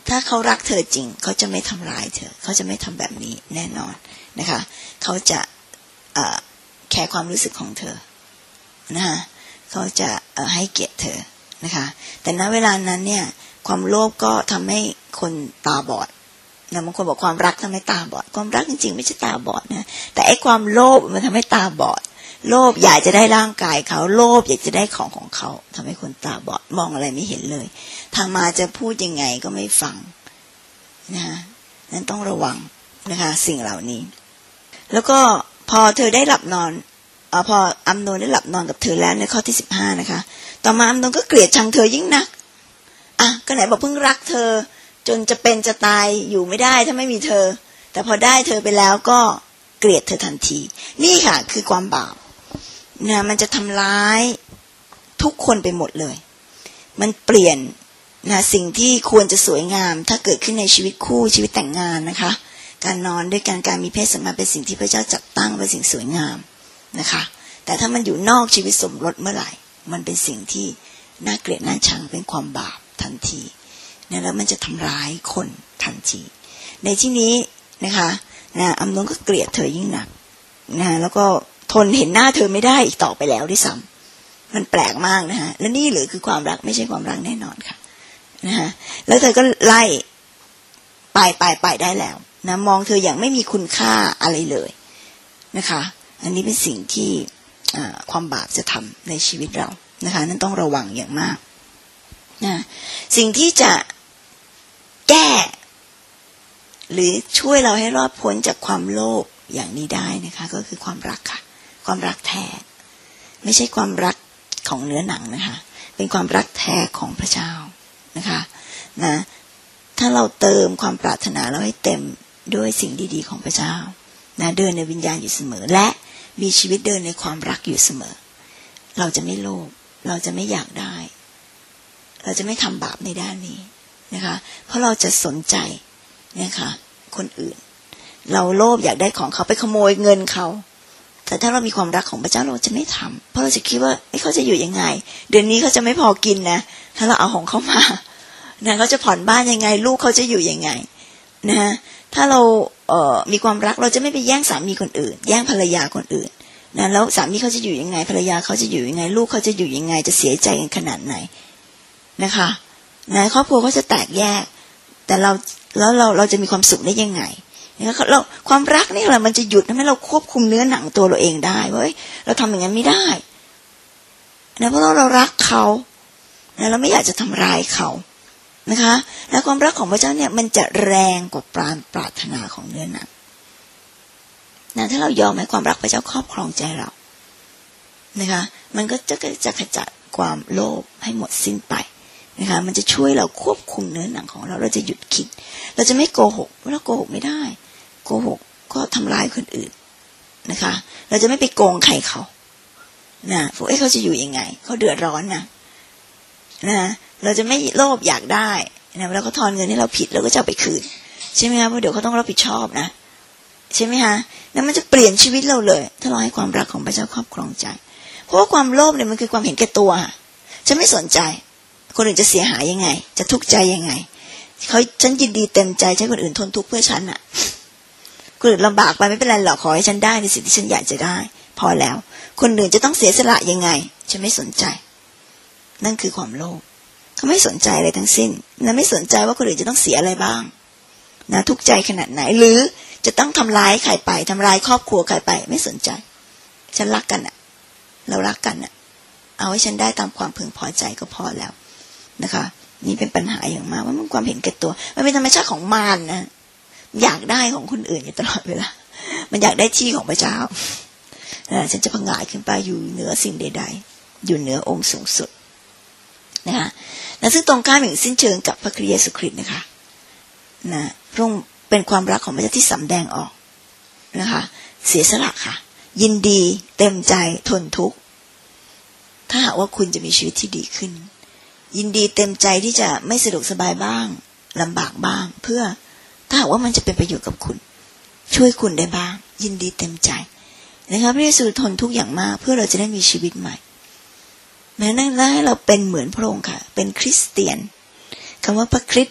ถ้าเขารักเธอจริงเขาจะไม่ทำร้ายเธอเขาจะไม่ทำแบบนี้แน่นอนนะคะเขาจะแคร์ความรู้สึกของเธอนะคะเขาจะให้เกียรติเธอนะคะแต่ณเวลานั้นเนี่ยความโลภก็ทำให้คนตาบอดนะบางคนบอกความรักทำให้ตาบอดความรักจริงๆไม่ใช่ตาบอดนะแต่ไอ้ความโลภมันทำให้ตาบอดโลภอยากจะได้ร่างกายเขาโลภอยากจะได้ของของเขาทำให้คนตาบอดมองอะไรไม่เห็นเลยธรรมาจะพูดยังไงก็ไม่ฟังนะคะนั้นต้องระวังนะคะสิ่งเหล่านี้แล้วก็พอเธอได้หลับนอนเอ่อพออัมโนนได้หลับนอนกับเธอแล้วในข้อที่สิบห้านะคะต่อมาอัมโนนก็เกลียดชังเธอยิ่งนักอ่ะก็ไหนบอกเพิ่งรักเธอจนจะเป็นจะตายอยู่ไม่ได้ถ้าไม่มีเธอแต่พอได้เธอไปแล้วก็เกลียดเธอทันทีนี่ค่ะคือความบาปนะมันจะทำร้ายทุกคนไปหมดเลยมันเปลี่ยนนะสิ่งที่ควรจะสวยงามถ้าเกิดขึ้นในชีวิตคู่ชีวิตแต่งงานนะคะการนอนด้วยกันการมีเพศสัมพันธ์เป็นสิ่งที่พระเจ้าจัดตั้งเป็นสิ่งสวยงามนะคะแต่ถ้ามันอยู่นอกชีวิตสมรสเมื่อไหร่มันเป็นสิ่งที่น่าเกลียดน่าชังเป็นความบาปทันทีนะแล้วมันจะทำร้ายคนทันทีในที่นี้นะคะนะอัมโนนก็เกลียดเธอยิ่งหนักนะแล้วก็ทนเห็นหน้าเธอไม่ได้อีกต่อไปแล้วด้วยซ้ำมันแปลกมากนะฮะและนี่หรือคือความรักไม่ใช่ความรักแน่นอนค่ะนะฮะแล้วเธอก็ไล่ไปไปไปได้แล้วนะมองเธออย่างไม่มีคุณค่าอะไรเลยนะคะอันนี้เป็นสิ่งที่ความบาปจะทำในชีวิตเรานะคะนั่นต้องระวังอย่างมากนะสิ่งที่จะแก้หรือช่วยเราให้รอดพ้นจากความโลภอย่างนี้ได้นะคะก็คือความรักค่ะความรักแท้ไม่ใช่ความรักของเนื้อหนังนะคะเป็นความรักแท้ของพระเจ้านะคะนะถ้าเราเติมความปรารถนาเราให้เต็มด้วยสิ่งดีๆของพระเจ้านะเดินในวิญญาณอยู่เสมอและมีชีวิตเดินในความรักอยู่เสมอเราจะไม่โลภเราจะไม่อยากได้เราจะไม่ทำบาปในด้านนี้นะคะเพราะเราจะสนใจนะคะคนอื่นเราโลภอยากได้ของเขาไปขโมยเงินเขาแต่ถ้าเรามีความรักของพระเจ้าเราจะไม่ทำเพราะเราจะคิดว่าเขาจะอยู่ยังไงเดือนนี้เขาจะไม่พอกินนะถ้าเราเอาของเขามานะเขาจะผ่อนบ้านยังไงลูกเขาจะอยู่ยังไงนะถ้าเราเอ่อมีความรักเราจะไม่ไปแย่งสามีคนอื่นแย่งภรรยาคนอื่นนะแล้วสามีเขาจะอยู่ยังไงภรรยาเขาจะอยู่ยังไงลูกเขาจะอยู่ยังไงจะเสียใจกันขนาดไหนนะคะนะครอบครัวเขาจะแตกแยกแต่เราแล้วเราเราจะมีความสุขได้ยังไงเราความรักนี่แหละมันจะหยุดทำให้เราควบคุมเนื้อหนังตัวเราเองได้เว้ยเราทำอย่างนั้นไม่ได้นะเพราะเราเรารักเขานะเราไม่อยากจะทำร้ายเขานะคะและความรักของพระเจ้าเนี่ยมันจะแรงกว่าปราณปรารถนาของเนื้อหนังนะถ้าเรายอมให้ความรักพระเจ้าครอบครองใจเรานะคะมันก็จะจะขจัดความโลภให้หมดสิ้นไปนะคะมันจะช่วยเราควบคุมเนื้อหนังของเราเราจะหยุดคิดเราจะไม่โกหกเพราะเราโกหกไม่ได้โกหกก็ทำร้ายคนอื่นนะคะเราจะไม่ไปโกงใครเขานะพวกเอ้เขาจะอยู่ยังไงเขาเดือดร้อนนะนะเราจะไม่โลภอยากได้นะแล้วก็ทอนเงินให้เราผิดเราก็จะเอาไปคืนใช่ไหมคะเพราะเดี๋ยวเขาต้องรับผิดชอบนะใช่ไหมคะนั่นมันจะเปลี่ยนชีวิตเราเลยถ้าเราให้ความรักของพระเจ้าครอบครองใจเพราะว่าความโลภเนี่ยมันคือความเห็นแก่ตัวฉันไม่สนใจคนอื่นจะเสียหายยังไงจะทุกข์ใจยังไงเขาฉันยินดีเต็มใจให้คนอื่นทนทุกข์เพื่อฉันน่ะคนอื่นลำบากไปไม่เป็นไรหรอกขอให้ฉันได้ในสิ่งที่ฉันอยากจะได้พอแล้วคนอื่นจะต้องเสียสละยังไงฉันไม่สนใจนั่นคือความโลภเขาไม่สนใจอะไรทั้งสิ้นและไม่สนใจว่าคนอื่นจะต้องเสียอะไรบ้างนะทุกข์ใจขนาดไหนหรือจะต้องทำร้ายใครไปทำร้ายครอบครัวใครไปไม่สนใจฉันรักกันน่ะเรารักกันน่ะเอาให้ฉันได้ตามความพึงพอใจก็พอแล้วนะคะนี่เป็นปัญหาอย่างมากว่ามันความเห็นแก่ตัวมันเป็นธรรมชาติของมารนะอยากได้ของคนอื่นอยู่ตลอดเวลามันอยากได้ที่ของพระเจ้านะฉันจะผงาดขึ้นไปอยู่เหนือสิ่งใดๆอยู่เหนือองค์สูงสุดนะคะและซึ่งตรงข้ามอย่างสิ้นเชิงกับพระคริสต์เยซูคริสต์นะคะนะพระองค์เป็นความรักของพระเจ้าที่สำแดงออกนะคะเสียสละค่ะยินดีเต็มใจทนทุกข์ถ้าหากว่าคุณจะมีชีวิตที่ดีขึ้นยินดีเต็มใจที่จะไม่สะดวกสบายบ้างลำบากบ้างเพื่อถ้าหากว่ามันจะเป็นประโยชน์กับคุณช่วยคุณได้บ้างยินดีเต็มใจนะครับพระเยซูทนทุกข์อย่างมากเพื่อเราจะได้มีชีวิตใหม่แม้นั้นให้เราเป็นเหมือนพระองค์ค่ะเป็นคริสเตียนคำว่าพระคริสต์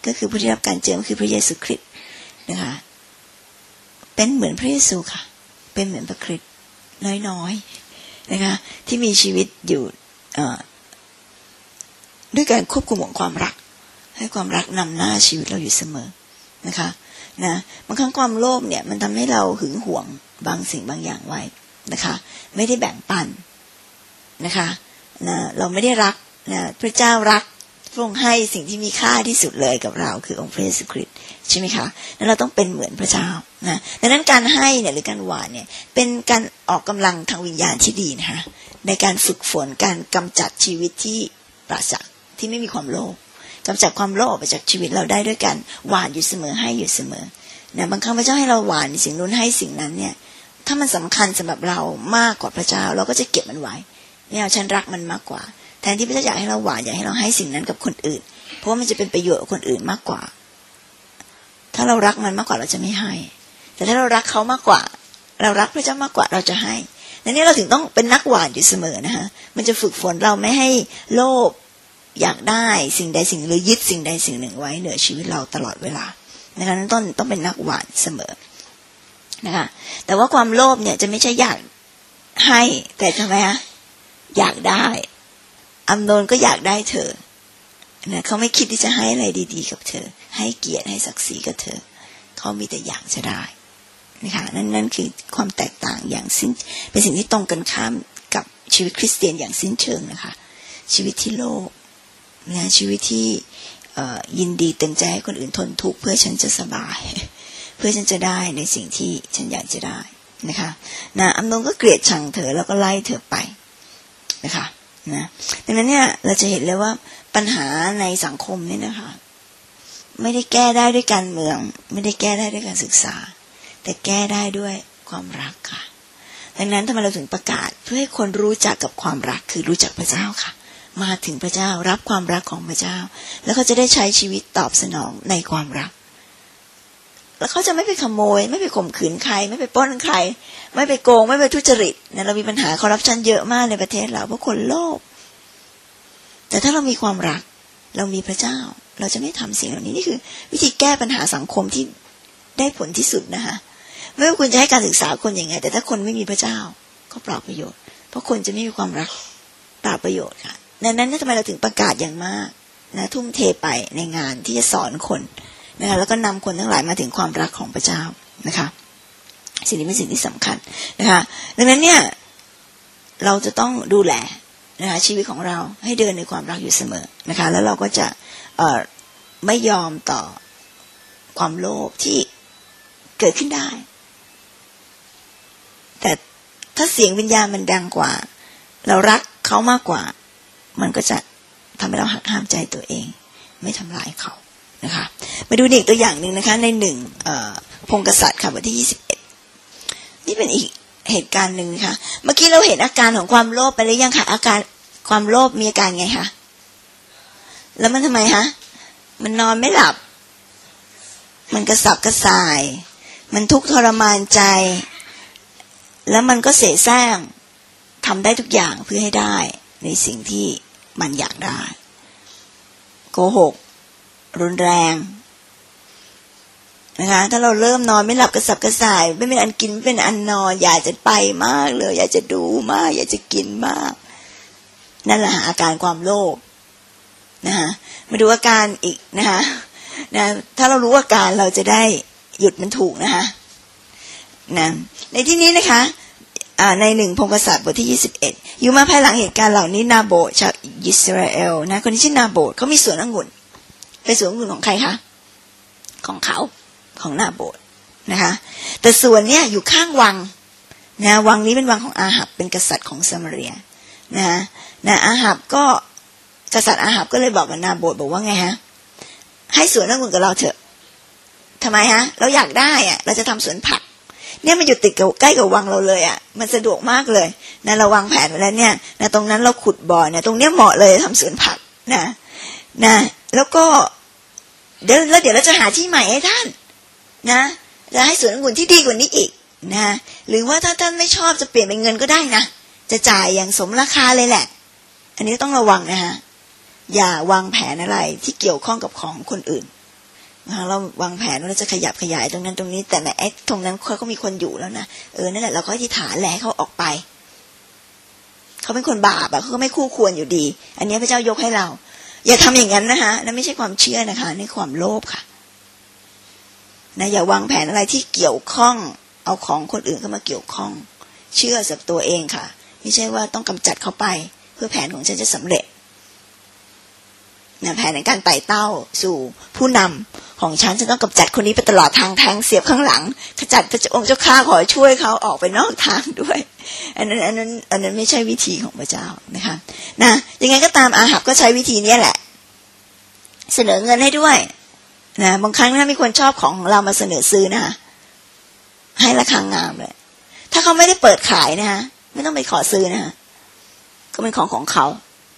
ก็คือผู้ที่รับการเจิมคือพระเยซูคริสต์นะคะเป็นเหมือนพระเยซูค่ะเป็นเหมือนพระคริสต์น้อยๆนะคะที่มีชีวิตอยู่ด้วยการควบคุมของความรักให้ความรักนำหน้าชีวิตเราอยู่เสมอนะคะนะบางครั้งความโลภเนี่ยมันทำให้เราหึงหวงบางสิ่งบางอย่างไว้นะคะไม่ได้แบ่งปันนะคะนะเราไม่ได้รักนะพระเจ้ารักพระองค์ให้สิ่งที่มีค่าที่สุดเลยกับเราคือองค์พระเยซูคริสต์ใช่ไหมคะนั้นเราต้องเป็นเหมือนพระเจ้านะดังนั้นการให้เนี่ยหรือการหวานเนี่ยเป็นการออกกำลังทางวิญญาณที่ดีนะคะในการฝึกฝนการกำจัดชีวิตที่ปราศจากที่ไม่มีความโลภกำจัดความโลภออกไปจากชีวิตเราได้ด้วยการหวานอยู่เสมอให้อยู่เสมอนะบางครั้งพระเจ้าให้เราหวานสิ่งนู้นให้สิ่งนั้นเนี่ยถ้ามันสำคัญสำหรับเรามากกว่าพระเจ้าเราก็จะเก็บมันไว้เนี่ยฉันรักมันมากกว่าแทนที่พระเจ้าอยากให้เราหวานอยากให้เราให้สิ่งนั้นกับคนอื่นเพราะว่ามันจะเป็นประโยชน์กับคนอื่นมากกว่าถ้าเรารักมันมากกว่าเราจะไม่ให้แต่ถ้าเรารักเขามากกว่าเรารักพระเจ้ามากกว่าเราจะให้ดังนั้นเราถึงต้องเป็นนักหวานอยู่เสมอนะคะมันจะฝึกฝนเราไม่ให้โลภอยากได้สิ่งใดสิ่งหรือยึดสิ่งใดสิ่งหนึ่งไว้เหนือชีวิตเราตลอดเวลาดังนั้นต้องต้องเป็นนักหวานเสมอนะคะแต่ว่าความโลภเนี่ยจะไม่ใช่อยากให้แต่ทำไมฮะอยากได้อัมโนนก็อยากได้เธอนะเขาไม่คิดที่จะให้อะไรดีๆกับเธอให้เกียรติให้ศักดิ์ศรีกับเธอเขามีแต่อยากจะได้นะคะนั่นนั่นคือความแตกต่างอย่างสิ้นเป็นสิ่งที่ตรงกันข้ามกับชีวิตคริสเตียนอย่างสิ้นเชิงนะคะชีวิตที่โลภนะชีวิตที่ยินดีเต็มใจให้คนอื่นทนทุกข์เพื่อฉันจะสบายเพื่อฉันจะได้ในสิ่งที่ฉันอยากจะได้นะคะนะอัมโนนก็เกลียดชังเธอแล้วก็ไล่เธอไปนะคะนะดังนั้นเนี่ยเราจะเห็นเลยว่าปัญหาในสังคมนี่นะคะไม่ได้แก้ได้ด้วยการเมืองไม่ได้แก้ได้ด้วยการศึกษาแต่แก้ได้ด้วยความรักค่ะดังนั้นทำไมเราถึงประกาศเพื่อให้คนรู้จักกับความรักคือรู้จักพระเจ้าค่ะมาถึงพระเจ้ารับความรักของพระเจ้าแล้วเขาจะได้ใช้ชีวิตตอบสนองในความรักแล้วเขาจะไม่ไปขโมยไม่ไปข่มขืนใครไม่ไปปล้นใครไม่ไปโกงไม่ไปทุจริตนะเรามีปัญหาคอร์รัปชันเยอะมากในประเทศเราเพราะคนโลภแต่ถ้าเรามีความรักเรามีพระเจ้าเราจะไม่ทำสิ่งเหล่านี้นี่คือวิธีแก้ปัญหาสังคมที่ได้ผลที่สุดนะคะไม่ว่าคุณจะให้การศึกษาคนยังไงแต่ถ้าคนไม่มีพระเจ้าก็เปล่าประโยชน์เพราะคนจะไม่มีความรักเปล่าประโยชน์ค่ะดังนั้นทำไมเราถึงประกาศอย่างมากนะทุ่มเทไปในงานที่จะสอนคนนะคะแล้วก็นำคนทั้งหลายมาถึงความรักของพระเจ้านะคะสิ่งนี้เป็นสิ่งที่สำคัญนะคะดังนั้นเนี่ยเราจะต้องดูแลนะคะชีวิตของเราให้เดินในความรักอยู่เสมอนะคะแล้วเราก็จะเอ่อไม่ยอมต่อความโลภที่เกิดขึ้นได้แต่ถ้าเสียงวิญญาณมันดังกว่าเรารักเขามากกว่ามันก็จะทำให้เราหักห้ามใจตัวเองไม่ทำร้ายเขานะคะมาดูอีกตัวอย่างหนึ่งนะคะในหนึ่งพงศ์กษัตริย์ค่ะบทที่ยี่สิบเอ็ดนี่เป็นอีกเหตุการณ์หนึ่งนะคะเมื่อกี้เราเห็นอาการของความโลภไปแล้วยังค่ะอาการความโลภมีอาการไงคะแล้วมันทำไมคะมันนอนไม่หลับมันกระสับกระส่ายมันทุกข์ทรมานใจแล้วมันก็เสแสร้งทำได้ทุกอย่างเพื่อให้ได้ในสิ่งที่มันอยากได้โกหกรุนแรงนะคะถ้าเราเริ่มนอนไม่หลับกระสับกระส่ายไม่เป็นอันกินไม่เป็นอันนอนอยากจะไปมากเลยอยากจะดูมากอยากจะกินมากนั่นแหละอาการความโลภนะคะมาดูอาการอีกนะคะนะถ้าเรารู้อาการเราจะได้หยุดมันถูกนะคะนะในที่นี้นะคะในหนึ่งพงศ์กษัตริย์บทที่ยี่สิบเอ็ดอยู่มาภายหลังเหตุการณ์เหล่านี้นาโบตชาวอิสราเอลนะคนที่ชื่อนาโบตเขามีสวนองุ่นเป็นสวนองุ่นของใครคะของเขาของนาโบตนะคะแต่สวนเนี้ยอยู่ข้างวังนะวังนี้เป็นวังของอาหับเป็นกษัตริย์ของซามาเรียนะนะอาหับก็กษัตริย์อาหับก็เลยบอกกับนาโบตบอกว่าไงฮะให้สวนองุ่นกับเราเถอะทำไมฮะเราอยากได้อะเราจะทำสวนผักเนี่ยมันอยู่ติดกับใกล้กับวังเราเลยอ่ะมันสะดวกมากเลยนะเราวางแผนไว้แล้วเนี่ยนะตรงนั้นเราขุดบ่อเนี่ยตรงเนี้ยเหมาะเลยทำสวนผักนะนะแล้วก็เดี๋ยวแล้วเดี๋ยวเราจะหาที่ใหม่ให้ท่านนะจะให้สวนองุ่นที่ดีกว่านี้อีกนะหรือว่าถ้าท่านไม่ชอบจะเปลี่ยนเป็นเงินก็ได้นะจะจ่ายอย่างสมราคาเลยแหละอันนี้ต้องระวังนะฮะอย่าวางแผนอะไรที่เกี่ยวข้องกับของคนอื่นเราวางแผนว่าเราจะขยับขยายตรงนั้นตรงนี้แต่แม้ไอ้ตรงนั้นเขาก็มีคนอยู่แล้วนะเออนั่นแหละเราก็อธิษฐานแลเขาออกไปเขาเป็นคนบาปอ่ะเขาก็ไม่คู่ควรอยู่ดีอันนี้พระเจ้ายกให้เราอย่าทำอย่างนั้นนะคะนั่นไม่ใช่ความเชื่อนะคะนี่ความโลภค่ะนะอย่าวางแผนอะไรที่เกี่ยวข้องเอาของคนอื่นเข้ามาเกี่ยวข้องเชื่อสับตัวเองค่ะไม่ใช่ว่าต้องกำจัดเขาไปเพื่อแผนของฉันจะสำเร็จนะแผนในการไต่เต้าสู่ผู้นำของฉันจะต้องกำจัดคนนี้ไปตลอดทางแทงเสียบข้างหลังขจัดพระองค์เจ้าข้าขอช่วยเขาออกไปนอกทางด้วยอันนั้นอันนั้นอันนั้นไม่ใช่วิธีของพระเจ้านะคะนะยังไงก็ตามอาหับก็ใช้วิธีนี้แหละเสนอเงินให้ด้วยนะบางครั้งถ้ามีคนชอบของเรามาเสนอซื้อนะคะให้ราคางามเลยถ้าเขาไม่ได้เปิดขายนะคะไม่ต้องไปขอซื้อนะคะก็เป็นของของเขา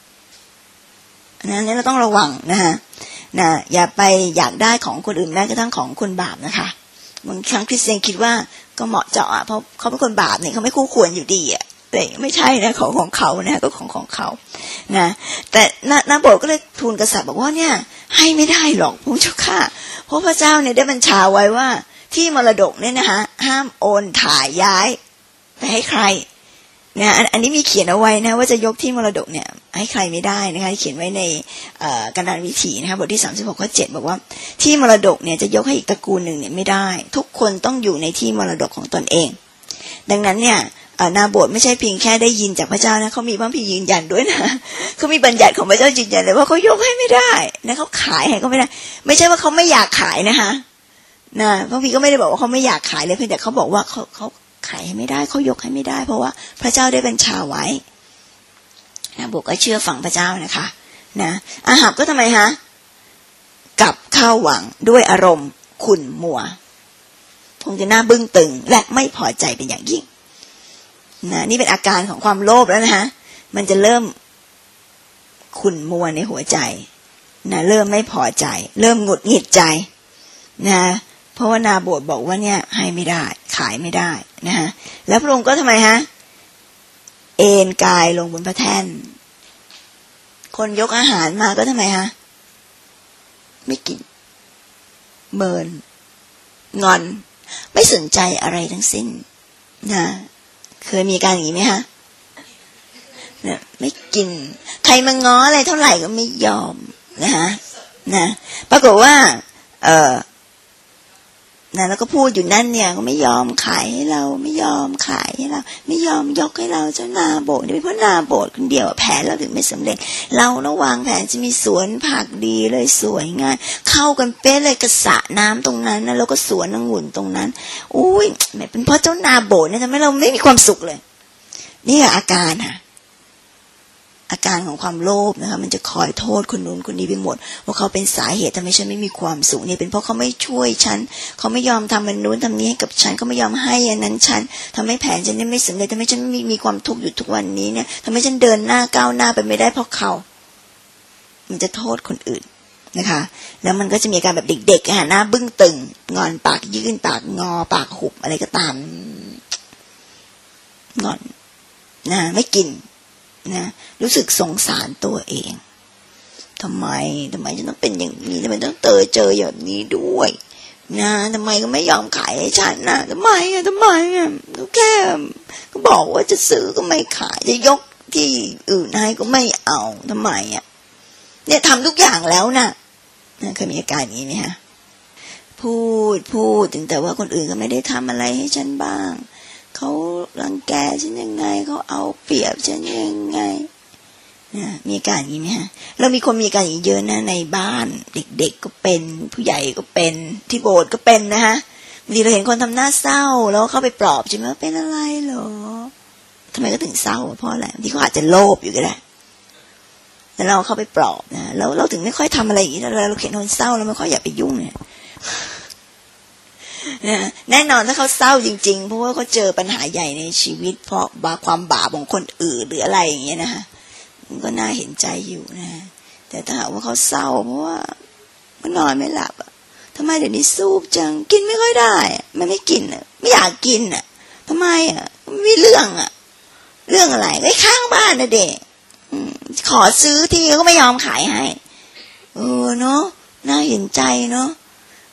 นั้นเราต้องระวังนะคะนะอย่าไปอยากได้ของคนอื่นแม้กระทั่งของคนบาปนะคะบางครั้งคริสเตียนคิดว่าก็เหมาะเจาะเพราะเขาเป็นคนบาปเนี่ยเขาไม่คู่ควรอยู่ดีอ่ะแต่ไม่ใช่นะของของเขานะก็ของของเขานะแต่นาโบทก็เลยทูลกษัตริย์บอกว่าเนี่ยให้ไม่ได้หรอกพระเจ้าค่ะเพราะพระเจ้าเนี่ยได้บัญชาไว้ว่าที่มรดกเนี่ยนะคะห้ามโอนถ่ายย้ายไปให้ใครนะอันนี้มีเขียนเอาไว้นะว่าจะยกที่มรดกเนี่ยให้ใครไม่ได้นะคะเขียนไว้ในกำนันวิถีนะคะบทที่สามสิบหกข้อเจ็ดบอกว่าที่มรดกเนี่ยจะยกให้อีกตระกูลหนึ่งเนี่ยไม่ได้ทุกคนต้องอยู่ในที่มรดกของตนเองดังนั้นเนี่ยนาโบทไม่ใช่เพียงแค่ได้ยินจากพระเจ้านะเขามีพระคัมภีร์ยืนยันด้วยนะเขามีบัญญัติของพระเจ้ายืนยันเลยว่าเขายกให้ไม่ได้นะเขาขายให้ก็ไม่ได้ไม่ใช่ว่าเขาไม่อยากขายนะคะนะพระคัมภีร์ก็ไม่ได้บอกว่าเขาไม่อยากขายเลยเพียงแต่เขาบอกว่าเขาเขาขายให้ไม่ได้เขายกให้ไม่ได้เพราะว่าพระเจ้าได้บัญชาไว้นาโบทก็เชื่อฟังพระเจ้านะคะนะอาหับก็ทำไมฮะกลับเข้าหวังด้วยอารมณ์ขุ่นมัวคงจะหน้าบึ้งตึงและไม่พอใจเป็นอย่างยิ่งนะนี่เป็นอาการของความโลภแล้วนะฮะมันจะเริ่มขุ่นมัวในหัวใจนะเริ่มไม่พอใจเริ่มหงุดหงิดใจนะเพราะว่านาโบทบอกว่าเนี่ยให้ไม่ได้ขายไม่ได้นะฮะแล้วพระองค์ก็ทำไมฮะเอนกายลงบนพระแท่นคนยกอาหารมาก็ทำไมฮะไม่กินเมินงอนไม่สนใจอะไรทั้งสิ้นนะเคยมีการอย่างนี้ไหมฮะเนี่ยไม่กินใครมาง้ออะไรเท่าไหร่ก็ไม่ยอมนะฮะนะปรากฏว่าเออนะแล้วก็พูดอยู่นั่นเนี่ยก็ไม่ยอมขายให้เราไม่ยอมขายให้เราไม่ยอมยกให้เราเจ้านาโบทเป็นเพราะนาโบทคนเดียวแผนเราถึงไม่สำเร็จเราระวางแผนจะมีสวนผักดีเลยสวยงามเข้ากันเป๊ะเลยกระสระน้ำตรงนั้นนะแล้วก็สวนองุ่นตรงนั้นอุ้ยแม่เป็นเพราะเจ้านาโบทเนี่ยทำให้เราไม่มีความสุขเลยนี่คืออาการค่ะอาการของความโลภนะคะมันจะคอยโทษคนนู้นคนนี้ไปหมดว่าเขาเป็นสาเหตุทำให้ฉันไม่มีความสุขเนี่ยเป็นเพราะเขาไม่ช่วยฉันเขาไม่ยอมทำมันนู้นทำนี้ให้กับฉันเขาไม่ยอมให้อันนั้นฉันทำให้แผนฉันนี่ไม่สำเร็จทำให้ฉันมีมีความทุกข์อยู่ทุกวันนี้เนี่ยทำให้ฉันเดินหน้าก้าวหน้าไปไม่ได้เพราะเขามันจะโทษคนอื่นนะคะแล้วมันก็จะมีอาการแบบเด็กๆอ่ะหน้าบึ้งตึงงอนปากยื่นปากงอปากหุบอะไรก็ตามงอนนะไม่กินนะรู้สึกสงสารตัวเองทำไมทำไมฉันต้องเป็นอย่างนี้ทำไมต้องเจอเจออย่างนี้ด้วยนะทำไมก็ไม่ยอมขายให้ฉันนะทำไมอ่ะทำไมอ่ะก็แค่ก็บอกว่าจะซื้อก็ไม่ขายจะยกที่อื่นให้ก็ไม่เอาทำไมอ่ะเนี่ยทำทุกอย่างแล้วนะนะเคยมีอาการนี้ไหมฮะพูดพูดถึงแต่ว่าคนอื่นก็ไม่ได้ทำอะไรให้ฉันบ้างเขารังแกฉันยังไงเขาเอาเปรียบฉันยังไงนะมีการอย่างนี้ไหมฮะเรามีคนมีการอย่างเยอะนะในบ้านเด็กๆก็เป็นผู้ใหญ่ก็เป็นที่โบสถ์ก็เป็นนะฮะบางทีเราเห็นคนทำหน้าเศร้าแล้วเข้าไปปลอบใช่ไหมว่าเป็นอะไรเหรอทำไมก็ถึงเศร้าเพราะอะไรบางทีเขาอาจจะโลภอยู่ก็ได้แต่เราเข้าไปปลอบนะแล้วเราถึงไม่ค่อยทำอะไรอย่างนี้เราเราเห็นคนเศร้าเราไม่ค่อยอยากไปยุ่งเนี่ยแน่นอนถ้าเขาเศร้าจริงๆเพราะว่าเขาเจอปัญหาใหญ่ในชีวิตเพราะบาความบาปของคนอื่นหรืออะไรอย่างเงี้ยนะคะมันก็น่าเห็นใจอยู่นะแต่ถ้าหากว่าเขาเศร้าเพราะว่ามันนอนไม่หลับอ่ะทำไมเดี๋ยวนี้สูบจังกินไม่ค่อยได้มันไม่กินอ่ะไม่อยากกินอ่ะทำไมอ่ะมีเรื่องอ่ะเรื่องอะไรไอ้ข้างบ้านนะเด็กขอซื้อที่เขาไม่ยอมขายให้เออเนาะน่าเห็นใจเนาะ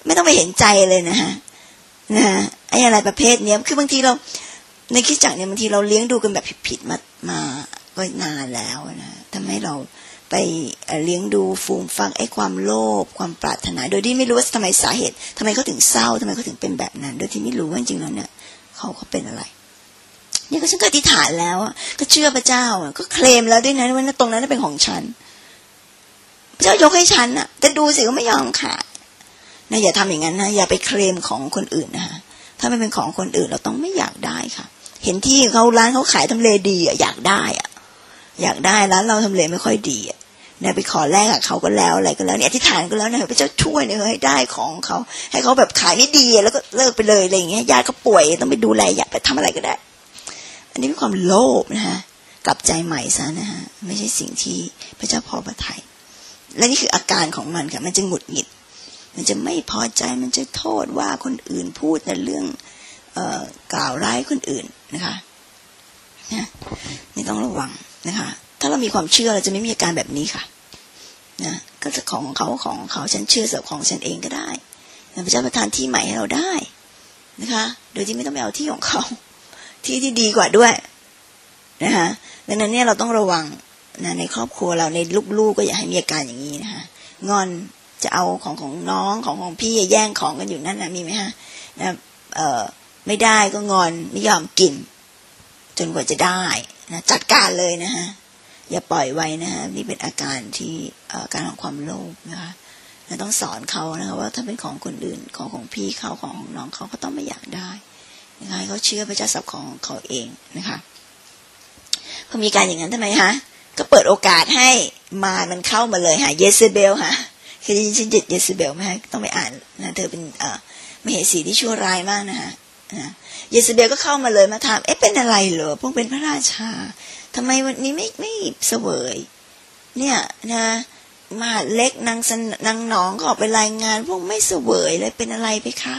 ไม่ต้องไปเห็นใจเลยนะฮะนะไอ้อะไรประเภทเนี้ยคือบางทีเราในคริสตจักรเนี่ยบางทีเราเลี้ยงดูกันแบบผิดๆมามาก็นานแล้วนะทำให้เราไปเลี้ยงดูฟูมฟักไอ้ความโลภความปรารถนาโดยที่ไม่รู้ว่าทำไมสาเหตุทำไมเขาถึงเศร้าทำไมเขาถึงเป็นแบบนั้นโดยที่ไม่รู้ว่าจริงๆแล้วเนี่ยเขาเขาเป็นอะไรเนี่ยก็ฉันก็อธิษฐานแล้วก็เชื่อพระเจ้าก็เคลมแล้วด้วยนะว่าตรงนั้นเป็นของฉันพระเจ้ายกให้ฉันน่ะแต่ดูสิก็ไม่ยอมขายนะอย่าทำอย่างนั้นนะอย่าไปเคลมของคนอื่นนะฮะถ้าไม่เป็นของคนอื่นเราต้องไม่อยากได้ค่ะเห็นที่เขาร้านเขาขายทำเลดีอ่ะอยากได้อ่ะอยากได้ร้านเราทำเลไม่ค่อยดีอ่ะเนี่ยไปขอแลกกับเขาก็แล้วอะไรก็แล้วเนี่ยอธิษฐานก็แล้วนะพระเจ้าช่วยเนี่ยให้ได้ของเขาให้เขาแบบขายไม่ดีแล้วก็เลิกไปเลยอะไรอย่างเงี้ยญาติเขาป่วยต้องไปดูแลอยากไปทำอะไรก็ได้อันนี้เป็นความโลภนะฮะกลับใจใหม่ซะนะฮะไม่ใช่สิ่งที่พระเจ้าพอพระทัยและนี่คืออาการของมันค่ะมันจะหงุดหงิดมันจะไม่พอใจมันจะโทษว่าคนอื่นพูดในเรื่องเอ่อกล่าวร้ายคนอื่นนะคะนะนี่ต้องระวังนะคะถ้าเรามีความเชื่อเราจะไม่มีอาการแบบนี้ค่ะนะก็จะของเขาของเขาฉันเชื่อเสพของฉันเองก็ได้พระเจ้าประทานที่ใหม่ให้เราได้นะคะโดยที่ไม่ต้องไปเอาที่ของเขาที่ที่ดีกว่าด้วยนะคะดังนั้นเนี่ยเราต้องระวังนะในครอบครัวเราในลูกๆก็อย่าให้มีอาการอย่างนี้นะคะงอนจะเอาของของน้องของของพี่แย่งของกันอยู่นั่นนะมีไหมฮะนะเอ่อไม่ได้ก็งอนไม่ยอมกินจนกว่าจะได้นะจัดการเลยนะฮะอย่าปล่อยไว้นะฮะนี่เป็นอาการที่อาการของความโลภนะคะเราต้องสอนเขานะคะว่าถ้าเป็นของคนอื่นของของพี่เขาของของน้องเขาก็ต้องไม่อยากได้นะคะให้เขาเชื่อพระเจ้าทรัพย์ของเขาเองนะคะพอมีการอย่างนั้นทำไมฮะก็เปิดโอกาสให้มารมันเข้ามาเลยฮะเยเซเบลฮะเคยได้ยินชื่อเยเซเบลไหมฮะต้องไปอ่านนะเธอเป็นเอ่อมเหสีที่ชั่วร้ายมากนะฮะนะเยเซเบลก็เข้ามาเลยมาถามเอ๊ะเป็นอะไรเหรอพวกเป็นพระราชาทำไมวันนี้ไม่ไม่เสวยเนี่ยนะมหาเล็กนางนางหนองก็ออกไปรายงานพวกไม่เสวยเลยเป็นอะไรไปคะ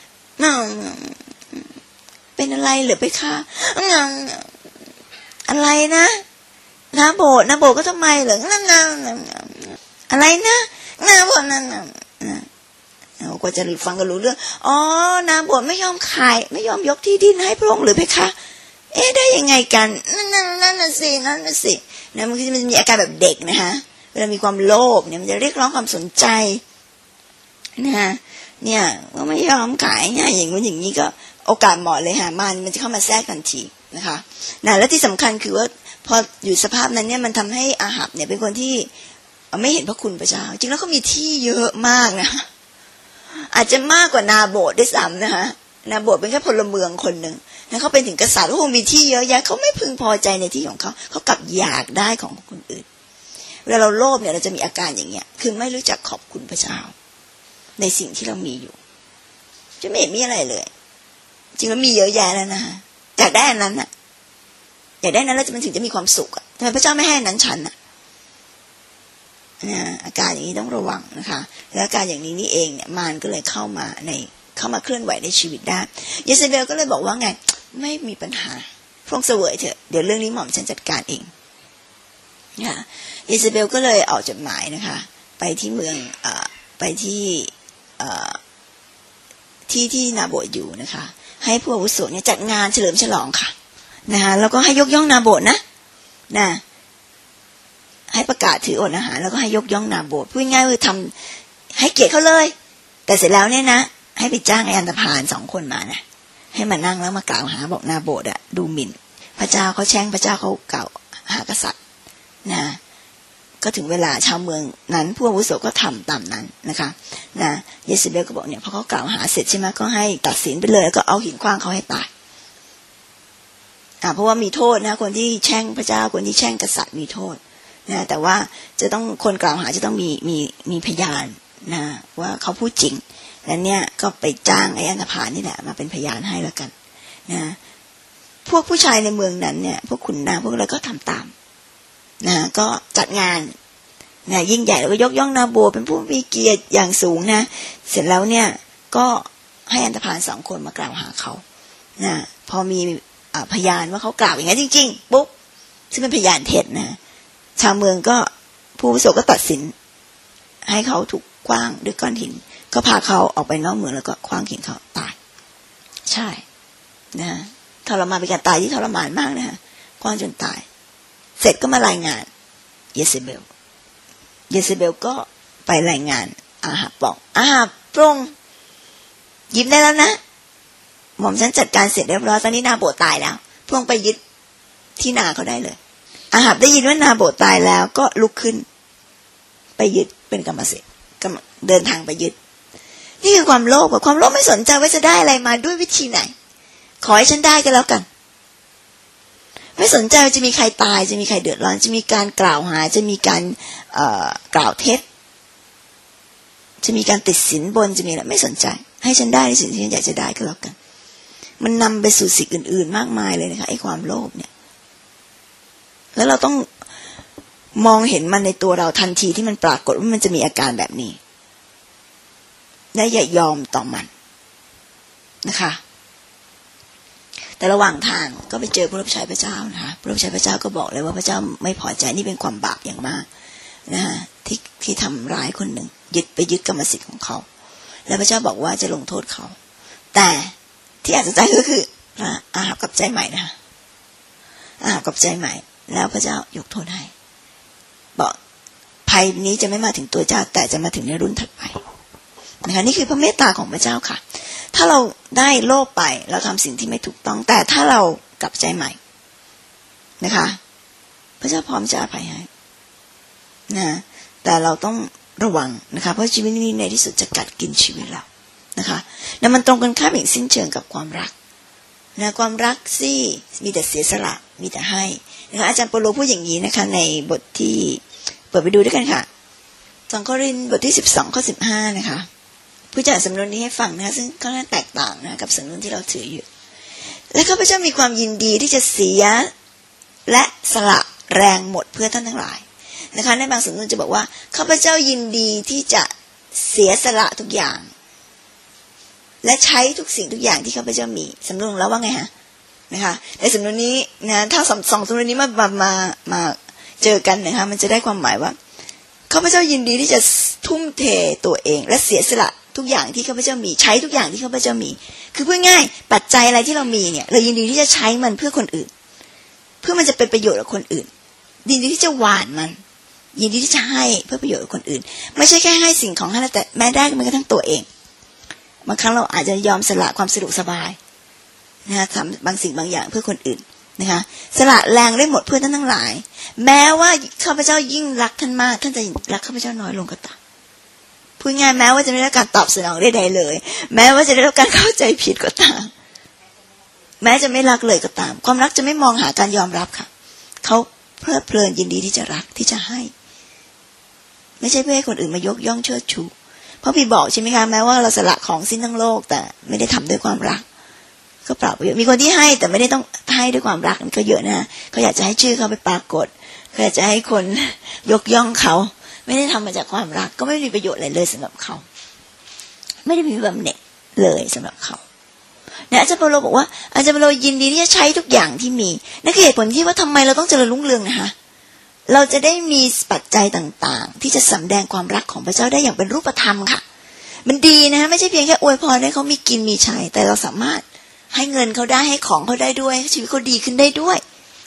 เป็นอะไรหรือไปคะอะไรนะนาโบดนาโบดก็ทำไมเหรอนั่นนั่นอะไรนะนาโบดนั่นนะกว่าจะฟังก็รู้เรื่องอ๋อนาโบดไม่ยอมขายไม่ยอมยกที่ดินให้พระองค์หรือไปคะเอ๊ะได้ยังไงกันนั่นนั่นนั่นน่ะสินั่นน่ะสินะมันจะมีอาการแบบเด็กนะฮะเวลามีความโลภเนี่ยมันจะเรียกร้องความสนใจนะฮะเนี่ยก็ไม่ยอมขายเนี่ยอย่างนู้นอย่างนี้ก็โอกาสเหมาะเลยฮะมันมันจะเข้ามาแทรกทันทีนะคะนะและที่สำคัญคือว่าพออยู่สภาพนั้นเนี่ยมันทำให้อาหับเนี่ยเป็นคนที่ไม่เห็นพระคุณพระเจ้าจริงแล้วเขามีที่เยอะมากนะอาจจะมากกว่านาโบดด้วยซ้ำนะคะนาโบดเป็นแค่พลเมืองคนหนึ่งนะเขาเป็นถึงกษัตริย์เขาคงมีที่เยอะแยะเขาไม่พึงพอใจในที่ของเขาเขากลับอยากได้ของคนอื่นเวลาเราโลภเนี่ยเราจะมีอาการอย่างเงี้ยคือไม่รู้จักขอบคุณพระเจ้าในสิ่งที่เรามีอยู่จะไม่เห็นมีอะไรเลยจริงแล้วมีเยอะแยะแล้วนะฮะอยากได้อันนั้นน่ะอยากได้นั้นแล้วมันถึงจะมีความสุขอ่ะทำไมพระเจ้าไม่ให้นั้นฉันน่ะนะอาการอย่างนี้ต้องระวังนะคะและอาการอย่างนี้นี่เองเนี่ยมารก็เลยเข้ามาในเข้ามาเคลื่อนไหวในชีวิตได้เยเซเบลก็เลยบอกว่าไงไม่มีปัญหาพระองค์เสวยเถอะเดี๋ยวเรื่องนี้หม่อมฉันจัดการเองนะคะเยเซเบลก็เลยออกจดหมายนะคะไปที่เมืองเอ่อไปที่เอ่อที่ที่นาโบดอยู่นะคะให้ผู้อาวุโสเนี่ยจัดงานเฉลิมฉลองค่ะนะคะแล้วก็ให้ยกย่องนาโบดนะนะให้ประกาศถืออดอาหารแล้วก็ให้ยกย่องนาโบดพูดง่ายๆคือทำให้เกียรติเขาเลยแต่เสร็จแล้วเนี่ยนะให้ไปจ้างไอ้อันธพาลสองคนมานะให้มานั่งแล้วมากล่าวหาบอกนาโบดอะดูหมิ่นพระเจ้าเขาแช่งพระเจ้าเขากล่าวหากษัตริย์นะก็ถึงเวลาชาวเมืองนั้นผู้อาวุโสก็ทำตามนั้นนะคะนะเยเซเบลก็บอกเนี่ยพอเขากล่าวหาเสร็จใช่ไหมก็ให้ตัดสินไปเลยแล้วก็เอาหินขว้างเขาให้ตายอ่าเพราะว่ามีโทษนะคนที่แช่งพระเจ้าคนที่แช่งกษัตริย์มีโทษนะแต่ว่าจะต้องคนกล่าวหาจะต้องมีมีมีพยานนะว่าเขาพูดจริงแล้วเนี่ยก็ไปจ้างไอ้อันธพาลนี่แหละมาเป็นพยานให้แล้วกันนะพวกผู้ชายในเมืองนั้นเนี่ยพวกขุนนางพวกอะไรก็ทำตามนะก็จัดงานนะยิ่งใหญ่แล้วก็ยกย่องนาโบดเป็นผู้มีเกียรติอย่างสูงนะเสร็จแล้วเนี่ยก็ให้อันธพาลสองคนมากล่าวหาเขานะพอมีพยานว่าเขากล่าวอย่างนั้นจริงๆปุ๊บซึ่งเป็นพยานเท็จนะชาวเมืองก็ผู้อาวุโสก็ตัดสินให้เขาถูกกว้างด้วยก้อนหินก็พาเขาออกไปนอกเมืองแล้วก็คว้างหินเขาตายใช่นะทรมานเป็นการตายที่ทรมานมากนะฮะคว้างจนตายเสร็จก็มารายงานเยเซเบลเยเซเบลก็ไปรายงานอาหับบอกอาหับพระองค์ยิ้มได้แล้วนะหม่อมฉันจัดการเสร็จเรียบร้อยตอนนี้นาโบตตายแล้วพระองค์ไปยึดที่นาเขาได้เลยอาหับได้ยินว่านาโบตตายแล้วก็ลุกขึ้นไปยึดเป็นกรรมสิทธิ์เดินทางไปยึดนี่คือความโลภความโลภไม่สนใจว่าจะได้อะไรมาด้วยวิธีไหนขอให้ฉันได้ก็แล้วกันไม่สนใจว่าจะมีใครตายจะมีใครเดือดร้อนจะมีการกล่าวหาจะมีการเอ่อกล่าวเท็จจะมีการติดสินบนจะมีอะไรไม่สนใจให้ฉันได้ในสิ่งที่ฉันอยากจะได้ก็แล้วกันมันนำไปสู่สิ่งอื่นๆมากมายเลยนะคะไอ้ความโลภเนี่ยแล้วเราต้องมองเห็นมันในตัวเราทันทีที่มันปรากฏว่ามันจะมีอาการแบบนี้และอย่ายอมต่อมันนะคะแต่ระหว่างทางก็ไปเจอพระรับใช้พระเจ้านะคะพระรับใช้พระเจ้าก็บอกเลยว่าพระเจ้าไม่พอใจนี่เป็นความบาปอย่างมากนะคะที่ที่ทำร้ายคนหนึ่งยึดไปยึดกรรมสิทธิ์ของเขาแล้วพระเจ้าบอกว่าจะลงโทษเขาแต่ที่อาจจะใจก็คืออาหับกลับใจใหม่นะคะอาหับกลับใจใหม่แล้วพระเจ้ายกโทษให้บอกภัยนี้จะไม่มาถึงตัวเจ้าแต่จะมาถึงในรุ่นถัดไปนะคะนี่คือพระเมตตาของพระเจ้าค่ะถ้าเราได้โลภไปเราทำสิ่งที่ไม่ถูกต้องแต่ถ้าเรากลับใจใหม่นะคะพระเจ้าพร้อมจะอภัยให้นะแต่เราต้องระวังนะคะเพราะชีวิตนี้ในที่สุดจะกัดกินชีวิตเรานะคะแล้วมันตรงกันข้ามอย่างสิ้นเชิงกับความรักนะความรักซี่มีแต่เสียสละมีแต่ให้นะคะอาจารย์เปโลพูดอย่างนี้นะคะในบทที่เปิดไปดูด้วยกันค่ะสองโครินธ์บทที่สิบสองข้อสิบห้านะคะผู้จัดสำนวนนี้ให้ฟังนะคะซึ่งก็น่าแตกต่างนะกับสำนวนที่เราถืออยู่และข้าพเจ้ามีความยินดีที่จะเสียและสละแรงหมดเพื่อท่านทั้งหลายนะคะในบางสำนวนจะบอกว่าข้าพเจ้ายินดีที่จะเสียสละทุกอย่างและใช้ทุกสิ่งทุกอย่างที่ข้าพเจ้ามีสำนวนแล้วว่าไงฮะนะคะในสำนวนนี้นะถ้าสองสองสำนวนนี้มามามามาเจอกันนะคะมันจะได้ความหมายว่าข้าพเจ้ายินดีที่จะทุ่มเทตัวเองและเสียสละทุกอย่างที่ข้าพเจ้ามีใช้ทุกอย่างที่ข้าพเจ้ามีคือพูดง่ายปัจจัยอะไรที่เรามีเนี่ยเรายินดีที่จะใช้มันเพื่อคนอื่นเพื่อมันจะเป็นประโยชน์กับคนอื่นยินดีที่จะหว่านมันยินดีที่จะให้เพื่อประโยชน์กับคนอื่นไม่ใช่แค่ให้สิ่งของให้แต่แม้ได้แม้กระทั่งตัวเองบางครั้งเราอาจจะยอมสละความสะดวกสบายนะคะทำบางสิ่งบางอย่างเพื่อคนอื่นนะคะสละแรงได้หมดเพื่อท่านทั้งหลายแม้ว่าข้าพเจ้ายิ่งรักท่านมากท่านจะรักข้าพเจ้าน้อยลงก็ตามพูดง่ายแม้ว่าจะไม่ได้รับการตอบสนองใดๆเลยแม้ว่าจะได้รับการเข้าใจผิดก็ตามแม้จะไม่รักเลยก็ตามความรักจะไม่มองหาการยอมรับค่ะเขาเพลิดเพลินยินดีที่จะรักที่จะให้ไม่ใช่เพื่อให้คนอื่นมายกย่องเชิดชูเพราะพี่บอกใช่ไหมคะแม้ว่าเราสละของสิ้นทั้งโลกแต่ไม่ได้ทำด้วยความรักก็เปล่าประโยชน์มีคนที่ให้แต่ไม่ได้ต้องให้ด้วยความรักก็เยอะนะเขาอยากจะให้ชื่อเขาไปปรากฏเขาอยากจะให้คนยกย่องเขาไม่ได้ทำมาจากความรักก็ไม่มีประโยชน์อะไรเลยสำหรับเขาไม่ได้มีบำเหน็จเลยสำหรับเขาเนี่ยอาจารย์เปโลบอกว่าอาจารย์เปโลยินดีที่จะใช้ทุกอย่างที่มีนั่นคือเหตุผลที่ว่าทำไมเราต้องเจริญรุ่งเรืองนะคะเราจะได้มีปัจจัยต่างๆที่จะสำแดงความรักของพระเจ้าได้อย่างเป็นรูปธรรมค่ะมันดีนะไม่ใช่เพียงแค่อวยพรให้เขามีกินมีใช้แต่เราสามารถให้เงินเขาได้ให้ของเขาได้ด้วยชีวิตเขาดีขึ้นได้ด้วย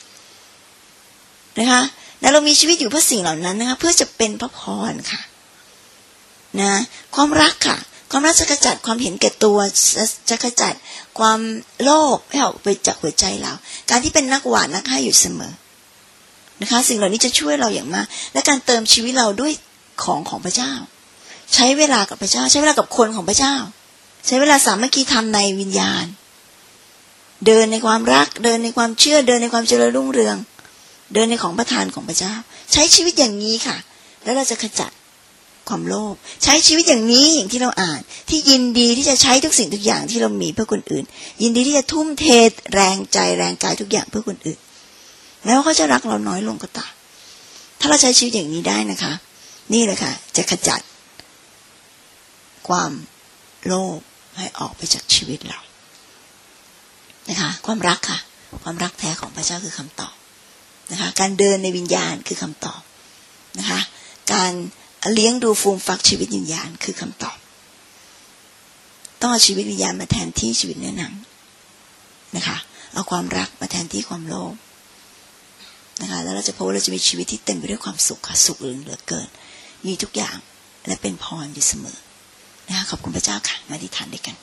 นะคะแล้วเรามีชีวิตอยู่เพื่อสิ่งเหล่านั้นนะคะเพื่อจะเป็นพระพรค่ะนะความรักค่ะความรักจะขจัดความเห็นแก่ตัวจะขจัดความโลภให้ออกไปจากหัวใจเราการที่เป็นนักหวานนักให้อยู่เสมอนะคะสิ่งเหล่านี้จะช่วยเราอย่างมากและการเติมชีวิตเราด้วยของของพระเจ้าใช้เวลากับพระเจ้าใช้เวลากับคนของพระเจ้าใช้เวลาสามัคคีธรรมในวิญญาณเดินในความรักเดินในความเชื่อเดินในความเจริญรุ่งเรืองเดินในของประทานของพระเจ้าใช้ชีวิตอย่างนี้ค่ะแล้วเราจะขจัดความโลภใช้ชีวิตอย่างนี้อย่างที่เราอ่านที่ยินดีที่จะใช้ทุกสิ่งทุกอย่างที่เรามีเพื่อคนอื่นยินดีที่จะทุ่มเทแรงใจแรงกายทุกอย่างเพื่อคนอื่นแล้วเขาจะรักเราน้อยลงก็ตามถ้าเราใช้ชีวิตอย่างนี้ได้นะคะนี่แหละค่ะจะขจัดความโลภให้ออกไปจากชีวิตเรานะคะความรักค่ะความรักแท้ของพระเจ้าคือคำตอบนะคะการเดินในวิญญาณคือคำตอบนะคะการเลี้ยงดูฟูมฟักชีวิตวิญญาณคือคำตอบต้องเอาชีวิตวิญญาณมาแทนที่ชีวิตเนื้อหนังนะคะเอาความรักมาแทนที่ความโลภนะคะแล้วเราจะพบว่าเราจะมีชีวิตที่เต็มไปด้วยความสุขค่ะสุขเหลือเกินมีทุกอย่างและเป็นพรอยู่เสมอนะคะขอบคุณพระเจ้าค่ะมาอธิษฐานด้วยกัน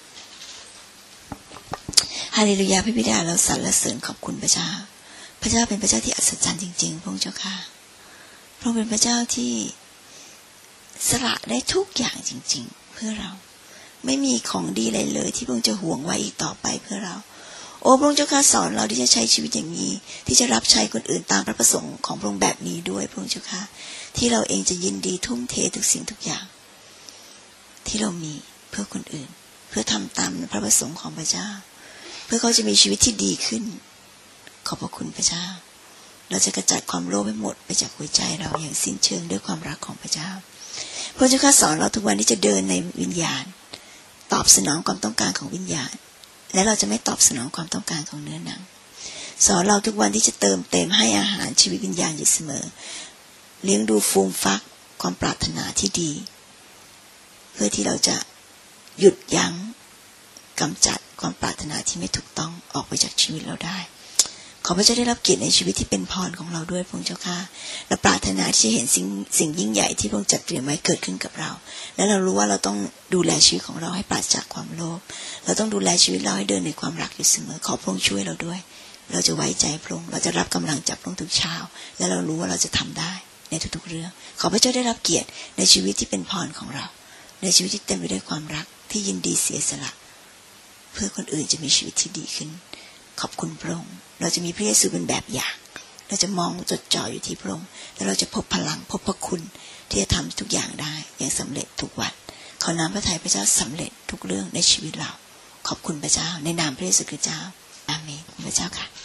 ฮาเลลูยาพระบิดาเราสรรเสริญขอบคุณพระเจ้าพระเจ้าเป็นพระเจ้าที่อัศจรรย์จริงๆพระองค์เจ้าค่ะพระองค์เป็นพระเจ้าที่สละได้ทุกอย่างจริงๆเพื่อเราไม่มีของดีอะไรเลยที่พระองค์จะห่วงไว้อีกต่อไปเพื่อเราโอ้พระองค์เจ้าข้าสอนเราที่จะใช้ชีวิตอย่างนี้ที่จะรับใช้คนอื่นตามพระประสงค์ของพระองค์แบบนี้ด้วยพระองค์เจ้าข้าที่เราเองจะยินดีทุ่มเททุกสิ่งทุกอย่างที่เรามีเพื่อคนอื่นเพื่อทำตามพระประสงค์ของพระเจ้าเพื่อเขาจะมีชีวิตที่ดีขึ้นขอบพระคุณพระเจ้าเราจะกระจัดความโลภให้หมดไปจากหัวใจเราอย่างสิ้นเชิงด้วยความรักของพระเจ้าพระเจ้าข้าสอนเราทุกวันที่จะเดินในวิญญาณตอบสนองความต้องการของวิญญาณและเราจะไม่ตอบสนองความต้องการของเนื้อหนังสอนเราทุกวันที่จะเติมเต็มให้อาหารชีวิตวิญญาณอยู่เสมอเลี้ยงดูฟูมฟักความปรารถนาที่ดีเพื่อที่เราจะหยุดยั้งกำจัดความปรารถนาที่ไม่ถูกต้องออกไปจากชีวิตเราได้ขอพระเจ้าได้รับเกียรติในชีวิตที่เป็นพรของเราด้วยพระองค์เจ้าค่ะและปรารถนาที่จะเห็นสิ่งสิ่งยิ่งใหญ่ที่พระองค์จัดเตรียมไว้เกิดขึ้นกับเราและเรารู้ว่าเราต้องดูแลชีวิตของเราให้ปราศจากความโลภเราต้องดูแลชีวิตเราให้เดินในความรักอยู่เสมอขอพระองค์ช่วยเราด้วยเราจะไว้ใจพระองค์เราจะรับกำลังจากพระองค์ทุกเช้าและเรารู้ว่าเราจะทำได้ในทุกๆเรื่องขอพระเจ้าได้รับเกียรติในชีวิตที่เป็นพรของเราในชีวิตที่เต็มไปด้วยความรักที่ยินดีเสียสละเพื่อคนอื่นจะมีชีวิตที่ดีขึ้นขอบคุณพระองค์เราจะมีพระเยซูเป็นแบบอย่างเราจะมองจดจ่ออยู่ที่พระองค์แล้วเราจะพบพลังพบพระคุณที่จะทำทุกอย่างได้อย่างสำเร็จทุกวันขอน้ำพระทัยพระเจ้าสำเร็จทุกเรื่องในชีวิตเราขอบคุณพระเจ้าในนามพระเยซูคริสต์เจ้าอาเมนพระเจ้าค่ะ